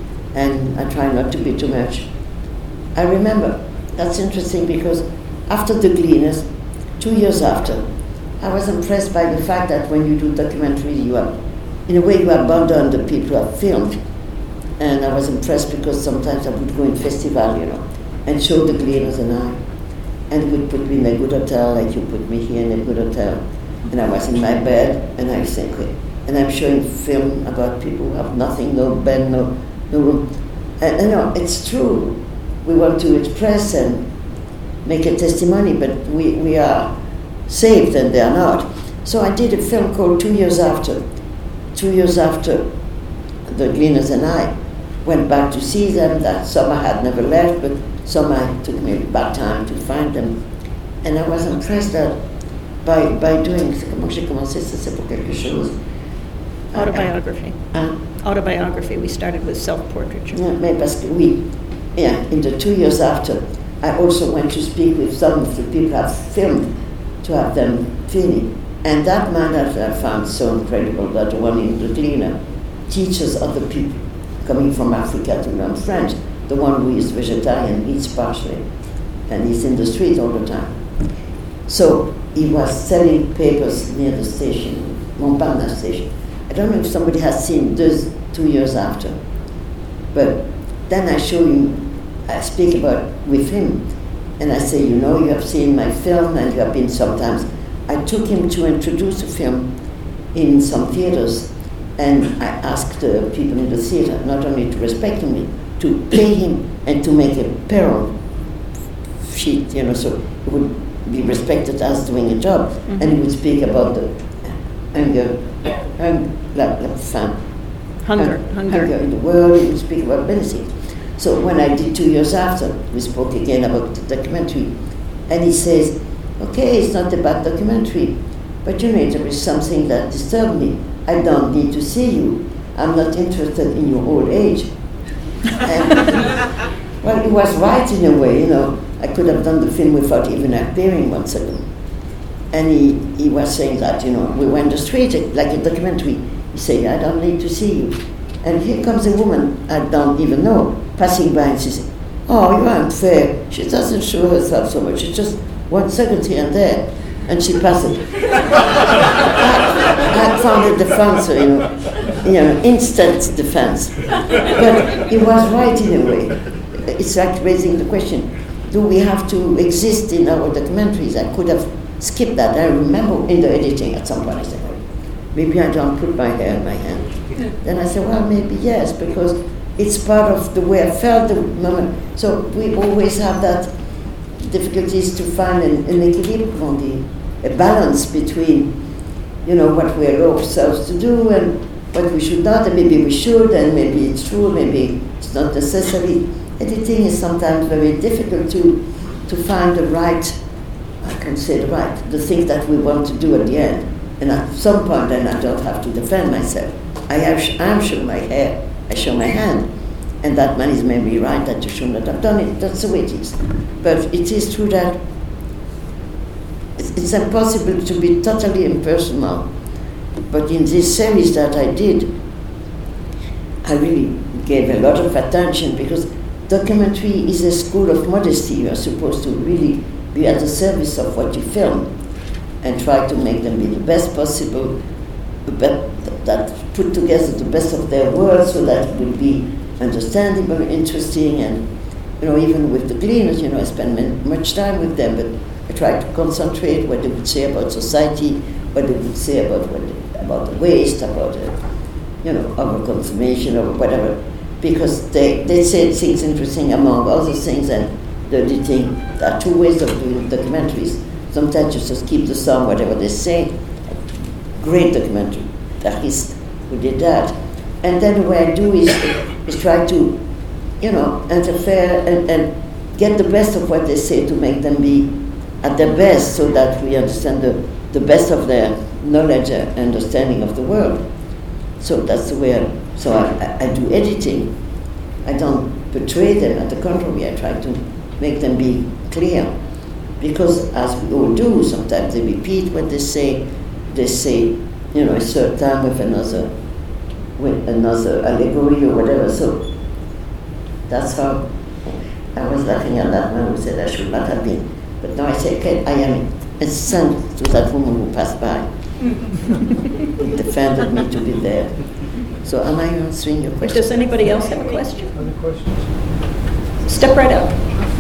and I try not to be too much. I remember, that's interesting because after The Gleaners, two years after, I was impressed by the fact that when you do documentaries, you are, in a way, you are bound on the people who have filmed. And I was impressed because sometimes I would go in festival, you know, and show The Gleaners and I. And it would put me in a good hotel, like you put me here in a good hotel. And I was in my bed, and I think, and I'm showing film about people who have nothing, no bed, no, no room. And you know, it's true. We want to express and make a testimony, but we, we are saved and they are not. So I did a film called Two Years After. Two years after The Gleaners and I went back to see them. That some I had never left, but some I took me about time to find them. And I was impressed that by, by doing, comment j'ai commencé, ça c'est pour quelque chose. Autobiography. Uh, Autobiography. We started with self-portraiture. Yeah, mais parce que oui, yeah, in the two years after, I also went to speak with some of the people I've filmed to have them film. And that man that I found so incredible, that one in The Gleaner, teaches other people coming from Africa to learn French. The one who is vegetarian eats parsley, and he's in the street all the time. So he was selling papers near the station, Montparnasse station. I don't know if somebody has seen those two years after, but then I show him, I speak about with him, and I say, you know, you have seen my film, and you have been sometimes. I took him to introduce the film in some theaters, and I asked the people in the theater not only to respect me, to pay him and to make a peril sheet, you know, so he would be respected as doing a job, mm-hmm. and he would speak about the hunger, hunger, la, la faim, hunger, hunger, hunger, hunger in the world. He would speak about medicine. So when I did two years after, we spoke again about the documentary, and he says, okay, it's not about documentary, but you know, there is something that disturbed me. I don't need to see you. I'm not interested in your old age. And, well, he was right in a way, you know. I could have done the film without even appearing once again. And he, he was saying that, you know, we went the street, like a documentary. He said, I don't need to see you. And here comes a woman I don't even know, passing by, and she said, oh, you're unfair. She doesn't show herself so much. It's just one second here and there. And she passed it. I, I found a defense, you know, you know, instant defense. But he was right in a way. It's like raising the question, do we have to exist in our documentaries? I could have skipped that. I remember in the editing at some point I said, well, maybe I don't put my hair in my hand. Then I said, well, maybe yes, because it's part of the way I felt the moment. So we always have that difficulties to find an, an equilibrium, a balance between, you know, what we allow ourselves to do and what we should not, and maybe we should, and maybe it's true, maybe it's not necessary. Editing is sometimes very difficult to to find the right, I can say the right, the thing that we want to do at the end. And at some point, then I don't have to defend myself. I have, I'm sure my hair, I show my hand. And that man is maybe right that you should not have done it. That's the way it is. But it is true that it's, it's impossible to be totally impersonal. But in this series that I did, I really gave a lot of attention because documentary is a school of modesty. You are supposed to really be at the service of what you film and try to make them be the best possible, but that put together the best of their words so that it will be understandable, interesting, and you know, even with the Gleaners, you know, I spend much time with them, but I try to concentrate what they would say about society, what they would say about what they, about the waste, about uh, you know, overconsumption or whatever, because they they say things interesting among other things, and the editing. There are two ways of doing documentaries. Sometimes you just keep the song, whatever they say. Great documentary, Paris, who did that, and then what I do is. is try to, you know, interfere and, and get the best of what they say to make them be at their best so that we understand the, the best of their knowledge and understanding of the world. So that's the way I, so I, I do editing. I don't portray them. At the contrary, I try to make them be clear. Because as we all do, sometimes they repeat what they say. They say, you know, a third time with another, with another allegory or whatever. So that's how I was laughing at that man who said I should not have been. But now I say, okay, I am a son to that woman who passed by. It defended me to be there. So am I answering your question? Does anybody else have a question? Other questions? Step right up.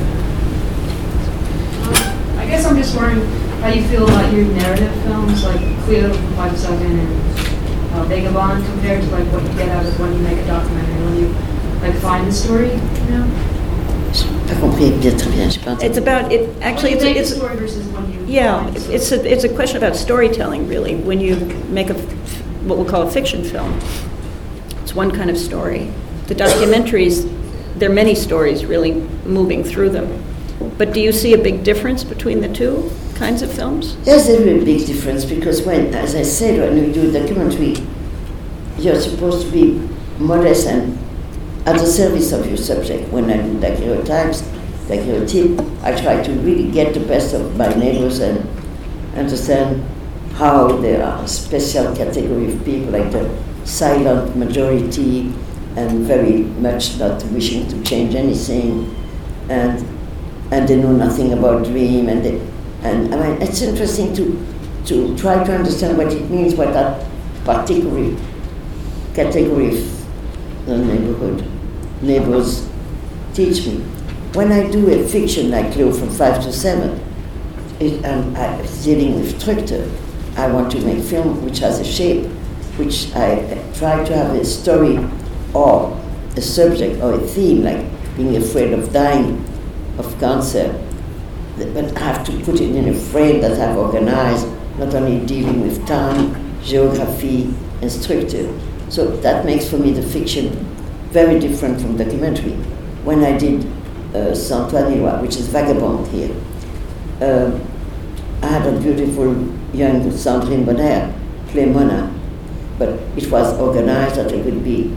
I guess I'm just wondering how you feel about your narrative films like Cleo from Five Second and uh, Vagabond compared to like what you get out of when you make a documentary, when you like find the story, you know? Pas compris bien, très bien, j'ai pas entendu. It's about it. Actually, when you make it's, a it's story versus when you yeah. find the story. It's a it's a question about storytelling, really. When you make a what we'll call a fiction film, it's one kind of story. The documentaries, there are many stories really moving through them. But do you see a big difference between the two kinds of films? Yes, there's a big difference because when, as I said, when you do a documentary, you're supposed to be modest and at the service of your subject. When I do daguerreotypes, daguerreotype, I try to really get the best of my neighbors and understand how there are a special category of people like the silent majority and very much not wishing to change anything, and and they know nothing about dream, and they, and I mean it's interesting to to try to understand what it means, what that particular category of the neighborhood neighbors teach me. When I do a fiction like Cleo from Five to Seven, it, and I'm dealing with structure, I want to make film which has a shape, which I try to have a story or a subject or a theme, like being afraid of dying of cancer, but I have to put it in a frame that I've organized, not only dealing with time, geography, and structure. So that makes for me the fiction very different from documentary. When I did uh, Saint-Ouen, which is Vagabond here, uh, I had a beautiful young Sandrine Bonner play Mona, but it was organized that it would be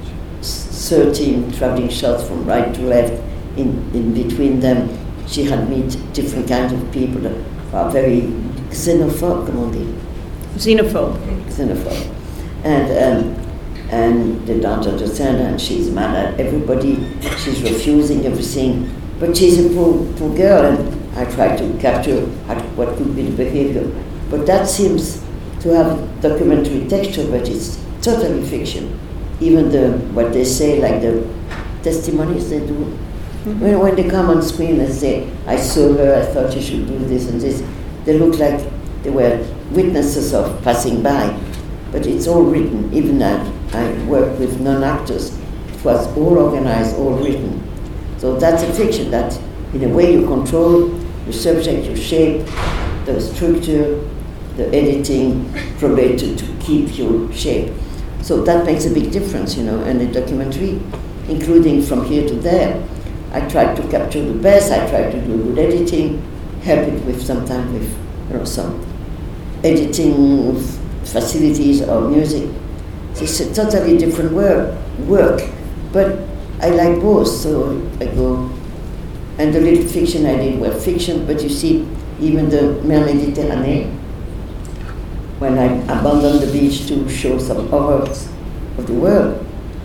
thirteen traveling shots from right to left. In, in between them, she had met different kinds of people that are very xenophobe, comme on dit. Xenophobe. Xenophobe. And, um, and they don't understand her, and she's mad at everybody, she's refusing everything, but she's a poor, poor girl, and I try to capture what could be the behavior. But that seems to have documentary texture, but it's totally fiction. Even the what they say, like the testimonies they do. Mm-hmm. When, when they come on screen and say, I saw her, I thought you should do this and this, they look like they were witnesses of passing by. But it's all written. Even I, I worked with non-actors. It was all organized, all written. So that's a fiction that, in a way, you control your subject, your shape, the structure, the editing, probably to, to keep your shape. So that makes a big difference, you know. And the documentary, including from here to there, I tried to capture the best. I tried to do good editing, help it with sometimes with you know some editing facilities or music. It's a totally different work, work, but I like both. So I go, and the little fiction I did were fiction. But you see, even the Mer Méditerranée, when I abandoned the beach to show some horrors of the world.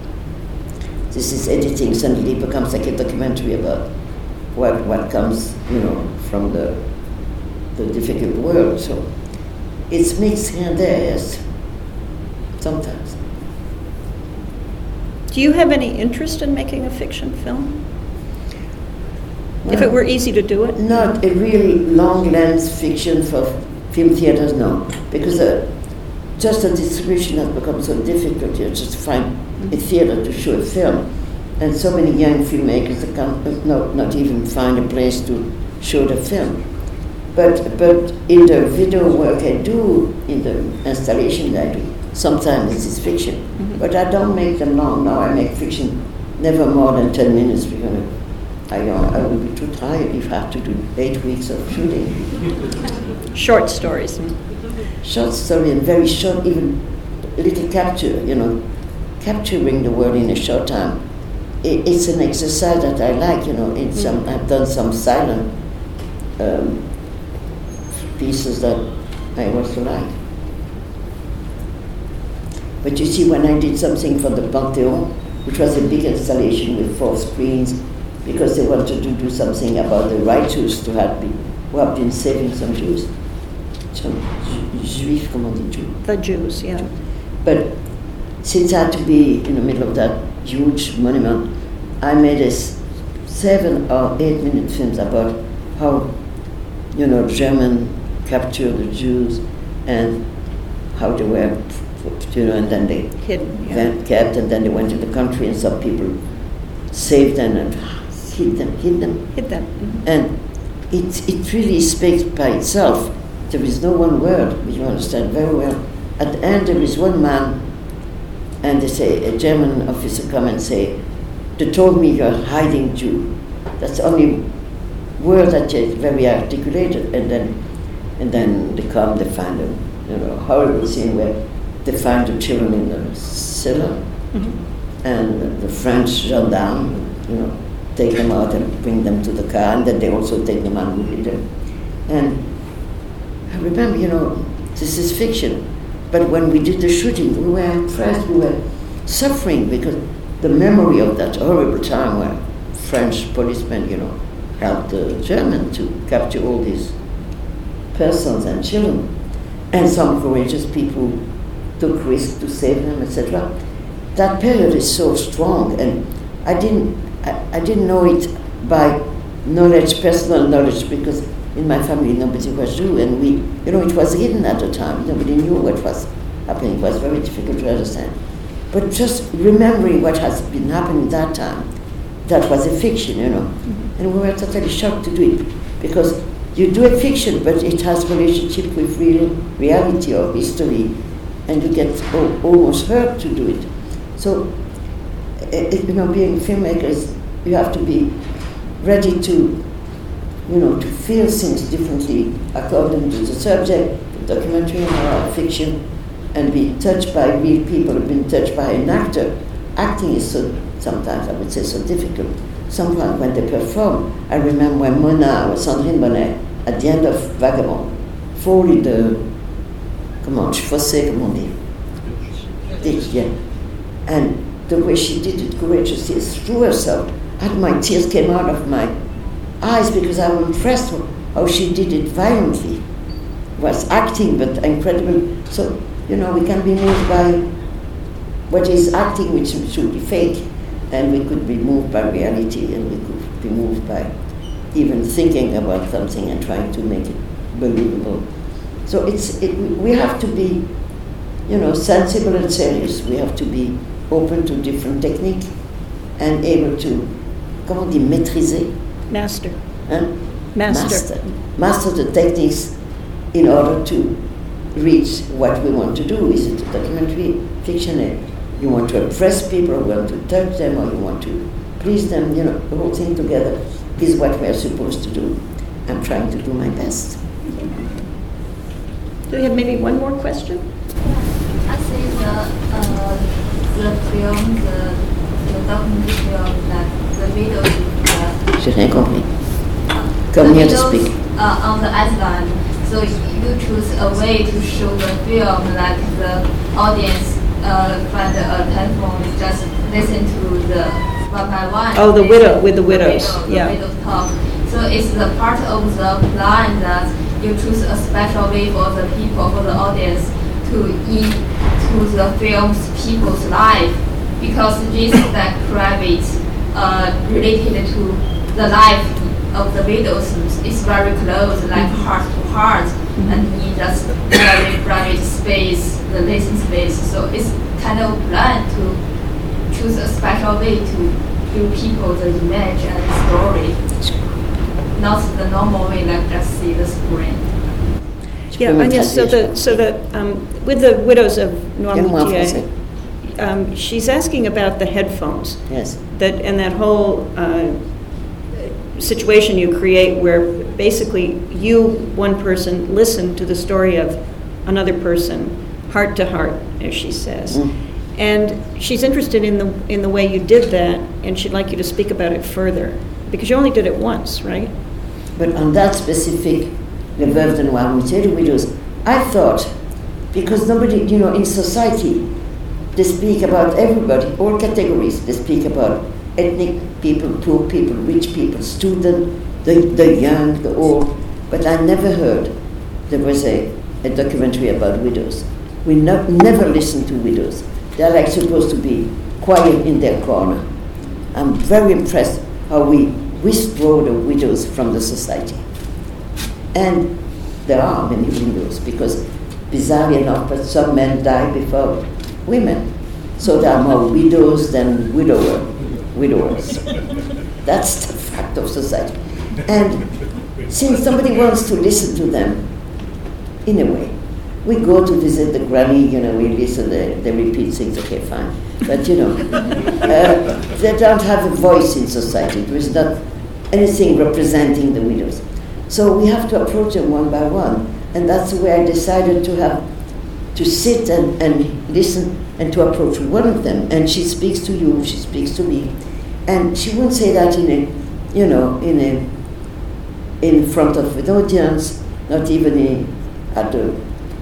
This is editing suddenly becomes like a documentary about what what comes, you know, from the the difficult world. So it's mixed here and there, yes. Sometimes. Do you have any interest in making a fiction film? Well, if it were easy to do it? Not a really long lens fiction for film theaters, no. Because uh, just the distribution has become so difficult. You just find a theater to show a film. And so many young filmmakers that can't not, not even find a place to show the film. But but in the video work I do, in the installation I do, sometimes this is fiction. Mm-hmm. But I don't make them long now. I make fiction never more than ten minutes because I, uh, I will be too tired if I have to do eight weeks of shooting. Short stories. Short story and very short, even little capture, you know, capturing the world in a short time. it, it's an exercise that I like, you know. In some, I've done some silent um, pieces that I also like. But you see, when I did something for the Panthéon, which was a big installation with four screens, because they wanted to do something about the righteous to have been, who have been saving some Jews. Some Juifs, comment on dit Jew? The Jews, yeah. But since I had to be in the middle of that huge monument, I made a s- seven or eight minute films about how, you know, German captured the Jews and how they were, you know, and then they Hidden, yeah. went, kept, and then they went to the country, and some people saved them and hid them, hid them. Hid them. Mhm. And it, it really speaks by itself. There is no one word, but you understand very well. At the end, there is one man, and they say, a German officer come and say, they told me you're hiding Jew. That's the only word that is very articulated. And then, and then they come, they find a, you know, horrible scene where they find the children in the cellar, Mm-hmm. and the French gendarme, you know, take them out and bring them to the car, and then they also take the man who hid them. And I remember, you know, this is fiction, but when we did the shooting, we were impressed, we were suffering, because the memory of that horrible time where French policemen, you know, helped the German to capture all these persons and children, and some courageous people took risks to save them, et cetera. That period is so strong, and I didn't, I, I didn't know it by knowledge, personal knowledge, because in my family nobody was Jew, and we, you know, it was hidden at the time. Nobody knew what was happening. It was very difficult to understand. But just remembering what has been happening that time, that was a fiction, you know. Mm-hmm. And we were totally shocked to do it, because you do a fiction, but it has relationship with real reality or history, and you get oh, almost hurt to do it. So, it, you know, being filmmakers, you have to be ready to, you know, to feel things differently according to the subject, the documentary or fiction, and be touched by real people, being touched by an actor. Acting is so, sometimes I would say, so difficult. Sometimes when they perform, I remember when Mona or Sandrine Bonnet, at the end of Vagabond, folie de, comment, fossé, comment on dit? Yeah. And the way she did it courageously, threw herself, and my tears came out of my eyes, because I was impressed with how she did it violently. It was acting, but incredible. So, you know, we can be moved by what is acting, which should be fake, and we could be moved by reality, and we could be moved by even thinking about something and trying to make it believable. So it's it, we have to be, you know, sensible and serious. We have to be open to different techniques and able to, comment on dit, maîtriser? Master. Hein? Master. Master. Master the techniques in order to reach what we want to do. Is it a documentary, fiction? You want to impress people, you want to touch them, or you want to please them, you know, the whole thing together is what we're supposed to do. I'm trying to do my best. Do we have maybe one more question? I see the uh, the film, the, the documentary film, like the videos. Uh, J'ai rien compris. uh, Come the here to videos, speak. Uh, on the Iceland. So you choose a way to show the film, like the audience uh, find a telephone, just listen to the one by one. Oh, the listen widow, with the to widows, widow, yeah. The widows talk. So it's the part of the plan that you choose a special way for the people, for the audience, to eat to the film's people's life, because this is like private, uh, related to the life of the widows. It's very close, like heart to heart, mm-hmm. and in just very private space, the listening space. So it's kind of plan to choose a special way to give people the image and the story, not the normal way, like just see the screen. Yeah, Anya, so the so the um, with the widows of Noirmoutier, um, she's asking about the headphones. Yes. That and that whole uh, situation you create, where basically you, one person, listen to the story of another person, heart to heart, as she says. Mm. And she's interested in the in the way you did that, and she'd like you to speak about it further, because you only did it once, right? But on that specific, Les Veuves de Noirmoutier, the widows, I thought, because nobody, you know, in society, they speak about everybody, all categories. They speak about ethnic people, poor people, rich people, student, the, the young, the old. But I never heard there was a, a documentary about widows. We no, never listen to widows. They're like supposed to be quiet in their corner. I'm very impressed how we withdraw the widows from the society. And there are many widows, because bizarrely enough, but some men die before women. So there are more widows than widower, widowers. That's the fact of society. And since somebody wants to listen to them, in a way, we go to visit the granny, you know, we listen, they, they repeat things, okay, fine. But, you know, uh, they don't have a voice in society. There is not anything representing the widows. So we have to approach them one by one. And that's the way I decided to have, to sit and, and listen and to approach one of them. And she speaks to you, she speaks to me. And she won't say that in a, you know, in a, in front of an audience, not even in, at the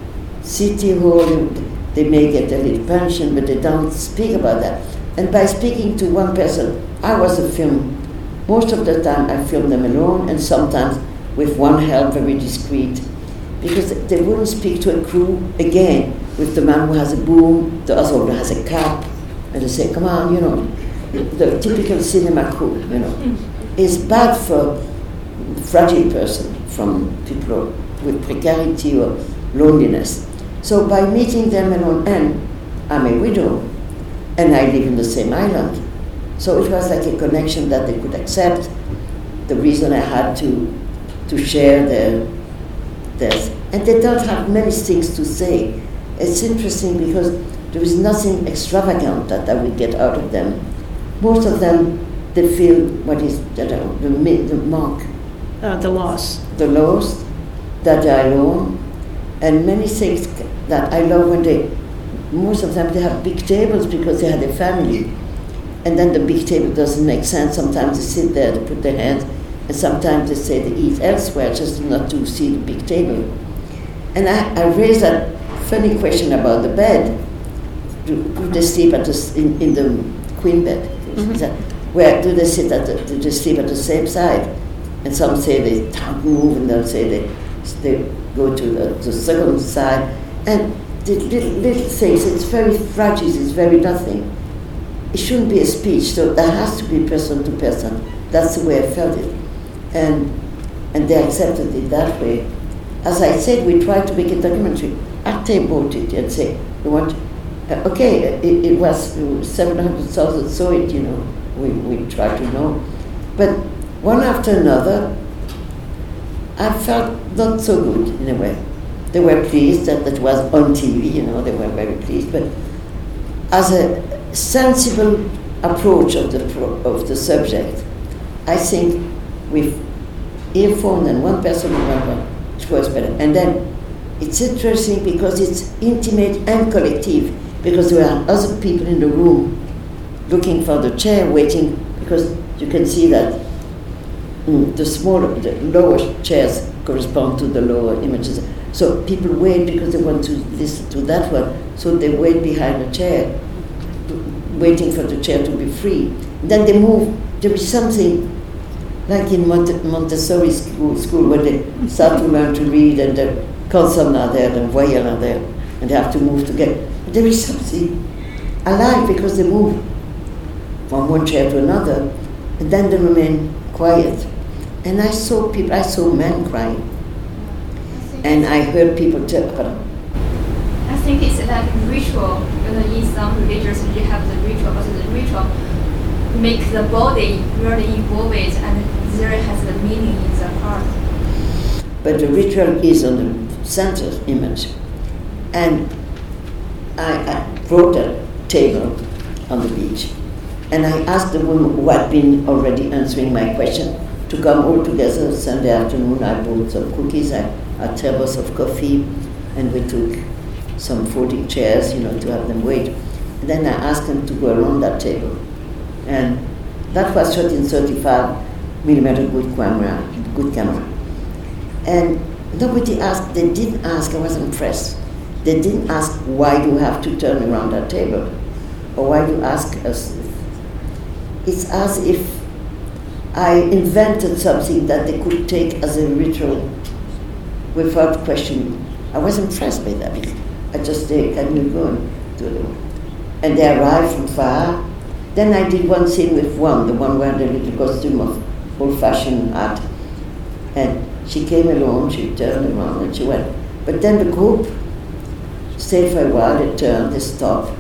city hall. They may get a little pension, but they don't speak about that. And by speaking to one person, I was a film. Most of the time I filmed them alone, and sometimes with one help, very discreet, because they wouldn't speak to a crew again with the man who has a boom, the other one has a cap, and they say, come on, you know, the typical cinema crew, you know. It's bad for a fragile person, from people with precarity or loneliness. So by meeting them alone, and I'm a widow, and I live in the same island, so it was like a connection that they could accept. The reason I had to to share their theirs, and they don't have many things to say. It's interesting because there is nothing extravagant that I would get out of them. Most of them, they feel what is that the the mark, uh, the loss, the loss, that they are alone, and many things that I love when they, most of them they have big tables because they had a family, and then the big table doesn't make sense. Sometimes they sit there, they put their hands, and sometimes they say they eat elsewhere just not to see the big table. And I, I raised that funny question about the bed. Do, do they sleep at the, in, in the queen bed? Mm-hmm. That, where do they sit at the, do they sleep at the same side? And some say they don't move, and they'll say they they go to the, the second side. And the little, little things, it's very fragile, it's very nothing. It shouldn't be a speech, so that has to be person to person. That's the way I felt it. And and they accepted it that way. As I said, we tried to make a documentary. Arte bought it and said, you want, uh, okay, it, it was seven hundred thousand saw it, you know, we, we tried to know. But one after another, I felt not so good in a way. They were pleased that that was on T V, you know, they were very pleased. But as a sensible approach of the pro, of the subject, I think with earphone and one person remember, it was better. And then it's interesting because it's intimate and collective, because there are other people in the room looking for the chair, waiting, because you can see that mm, the smaller, the lower chairs correspond to the lower images. So people wait because they want to listen to that one, so they wait behind the chair, waiting for the chair to be free. Then they move. There is something like in Mont- Montessori school, school where they start to learn to read, and the consonants are there, the voyelles are there, and they have to move together. There is something alive because they move from one chair to another, and then they remain quiet. And I saw people, I saw men crying, and I heard people tell. I think it's like a ritual. You know, in some religions you have the ritual, but the ritual makes the body really involved, and there has the meaning in the heart. But the ritual is on the center image, and I, I brought a table on the beach, and I asked the woman who had been already answering my question to come all together Sunday afternoon. I bought some cookies, I had tables of coffee, and we took some folding chairs, you know, to have them wait. Then I asked them to go around that table. And that was shot in thirty-five millimeter good camera, good camera. And nobody asked, they didn't ask, I was impressed. They didn't ask, why do you have to turn around that table? Or why do you ask us? It's as if I invented something that they could take as a ritual without questioning. I was impressed by that. I just said, can you go and do it? And they arrived from far. Then I did one scene with one, the one wearing the little costume of old-fashioned hat. And she came along, she turned around and she went. But then the group stayed for a while, they turned, they stopped.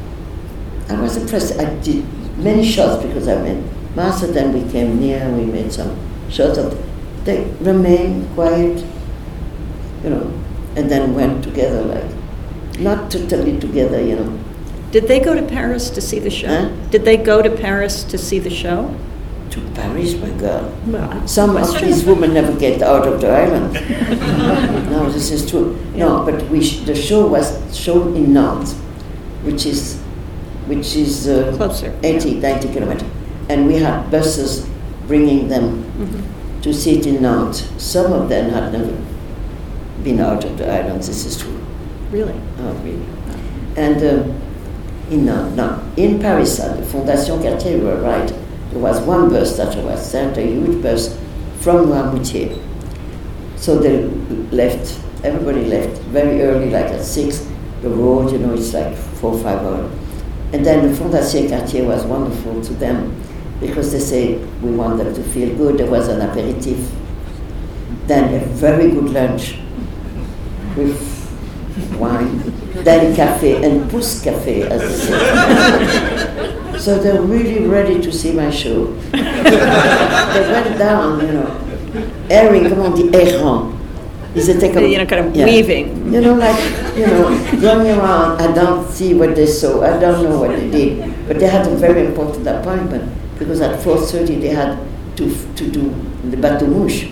I was impressed. I did many shots because I made most of them. We came near, we made some shots of them. They remained quiet, you know, and then went together, like, not totally together, you know. Did they go to Paris to see the show? Huh? Did they go to Paris to see the show? To Paris, my God. Well, Some of these women never get out of the island. No, this is true. No, but we sh- the show was shown in Nantes, which is which is uh, Closer, eighty, yeah. ninety kilometers. And we had buses bringing them Mm-hmm. to see it in Nantes. Some of them had never been out of the island, this is true. Really? Oh, really. And uh, in, uh, no, in Paris, at the Fondation Cartier, you were right, there was one bus that was sent, a huge bus from Noirmoutier. So they left, everybody left very early, like at six. The road, you know, it's like four or five hours. And then the Fondation Cartier was wonderful to them because they say, we want them to feel good. There was an aperitif, then a very good lunch with wine, then cafe, and pousse cafe, as they say. So they're really ready to see my show. They went down, you know, airing, comment on dit, errant. Ils étaient comme, You know, kind of yeah. weaving. You know, like, you know, going around, I don't see what they saw, I don't know what they did. But they had a very important appointment, because at four thirty they had to to do the bateau mouche.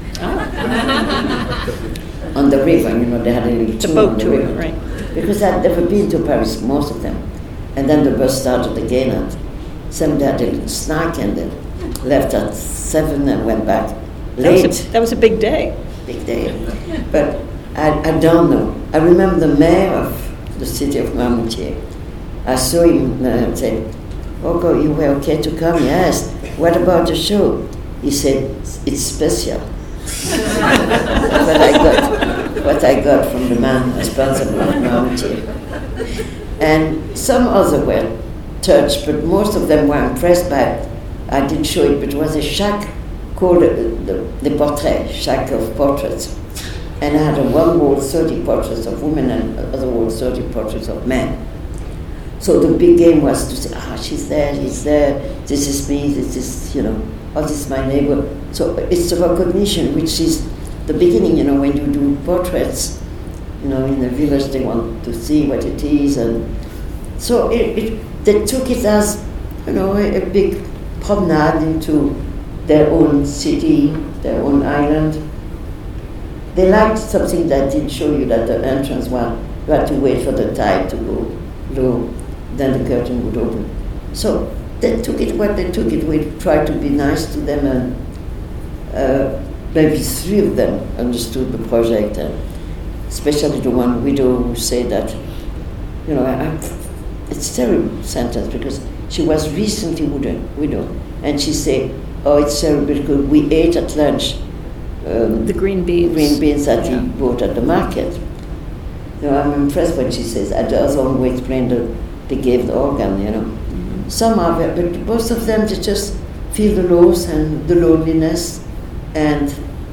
On the river, you know, they had a little The tour boat on the tour, river. right. Because I'd never been to Paris, most of them. And then the bus started again at seven, they had a little snack and then left at seven and went back That late. was a, that was a big day. Big day. But I, I don't know. I remember the mayor of the city of Noirmoutier. I saw him and uh, said, "Ogo, you were okay to come?" Yes. What about the show? He said, "It's special." what I got, what I got from the man responsible of Noirmoutier. And some other were touched, but most of them were impressed by it. I didn't show it, but it was a shack called uh, the, the portrait, shack of portraits. And I had a one wall thirty portraits of women and other wall thirty portraits of men. So the big game was to say, ah, she's there, he's there, this is me, this is, you know, oh, this is my neighbor. So it's the recognition, which is the beginning, you know, when you do portraits, you know, in the village, they want to see what it is. And so it, it, they took it as, you know, a, a big promenade into their own city, their own island. They liked something that did show you that the entrance was, you had to wait for the tide to go low, then the curtain would open. So they took it what they took it. We tried to be nice to them, and uh, maybe three of them understood the project, and especially the one widow who said that, you know, I, I, it's a terrible sentence because she was recently widow, widow, and she said, oh, it's terrible because we ate at lunch um, The green beans. green beans that Yeah. he bought at the market. You know, I'm impressed when she says, I just always explain that they gave the organ, you know. Mm-hmm. Some are, very, but most of them, they just feel the loss and the loneliness, and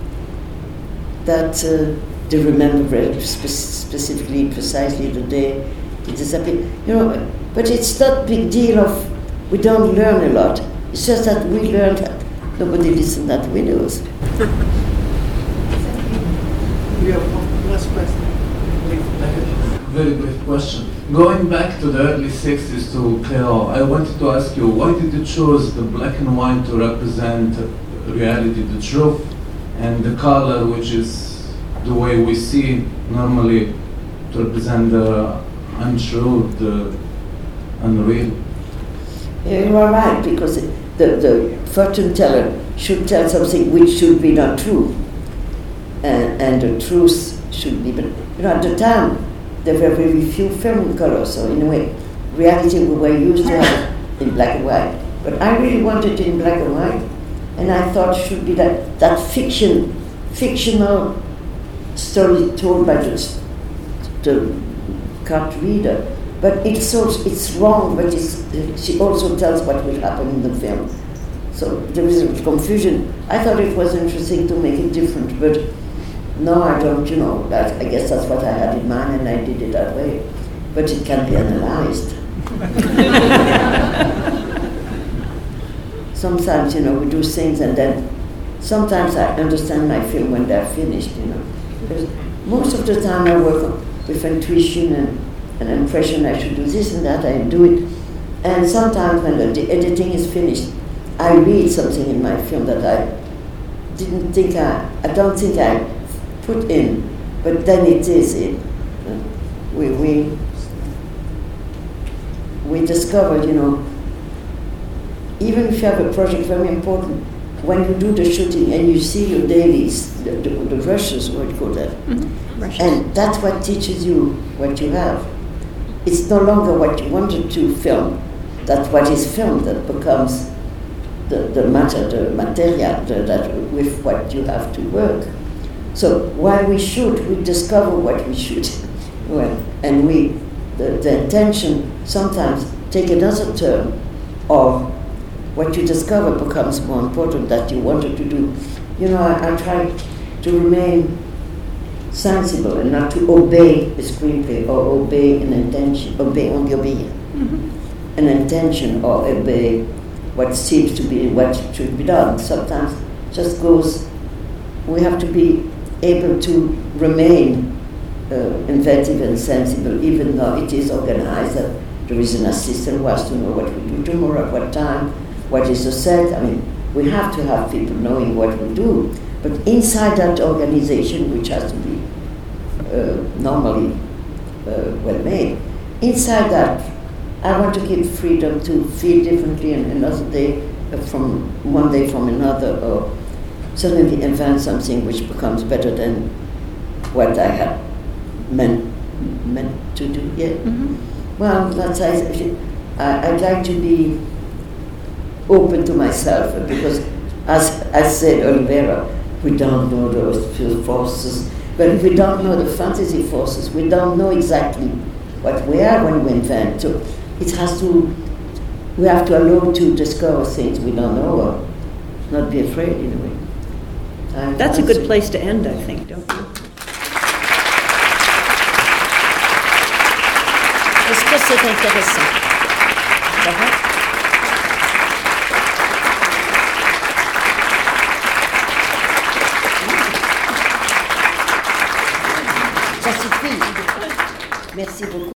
that uh, they remember very spe- specifically, precisely the day it disappeared. You know, but it's not big deal of, we don't learn a lot. It's just that we learned that nobody listened at widows. We have one last question. Very brief question. Going back to the early sixties to Creole, I wanted to ask you, why did you choose the black and white to represent reality, the truth, and the color, which is the way we see normally, to represent the untrue, the unreal. You are right, because the, the fortune teller should tell something which should be not true. And, and the truth should be, but you know, at the time, there were very few film in color, so in a way, reality we were used to have in black and white. But I really wanted it in black and white, and I thought it should be that, that fiction, fictional story told by the, the card reader. But it's also, it's wrong, but it's, she also tells what will happen in the film. So there is a confusion. I thought it was interesting to make it different, but no, I don't, you know, that, I guess that's what I had in mind and I did it that way. But it can be analyzed. Sometimes, you know, we do things and then sometimes I understand my film when they're finished, you know. Because most of the time I work with intuition and an impression I should do this and that, I do it. And sometimes when the editing is finished, I read something in my film that I didn't think I, I don't think I put in, but then it is in. We, we, we discovered, you know, even if you have a project very important, when you do the shooting and you see your dailies, the, the, the rushes, what you call that, Mm-hmm. Rushes. and that's what teaches you what you have. It's no longer what you wanted to film, that what is filmed that becomes the, the matter, the material, the, that with what you have to work. So while we shoot, we discover what we shoot. Well, and we, the, the intention sometimes take another turn, or what you discover becomes more important that you wanted to do. You know, I, I try to remain sensible and not to obey a screenplay or obey an intention, obey only obey mm-hmm. an intention or obey what seems to be what should be done. Sometimes just goes, we have to be able to remain uh, inventive and sensible, even though it is organized, that there is an assistant who has to know what we do tomorrow, at what time, what is the set. I mean, we have to have people knowing what we do. But inside that organization, which has to be uh, normally uh, well made, inside that, I want to give freedom to feel differently and another day uh, from one day from another, or suddenly invent something which becomes better than what I had meant meant to do. Yeah. Mm-hmm. Well, that's I, I. I'd like to be open to myself because, as I said earlier, we don't know those forces. But if we don't know the fantasy forces, we don't know exactly what we are when we invent. So it has to, we have to allow to discover things we don't know or not be afraid in a way. I'm That's a good place to end, I think, don't you? Est-ce que c'est intéressant? D'accord? Ça suffit. Merci beaucoup.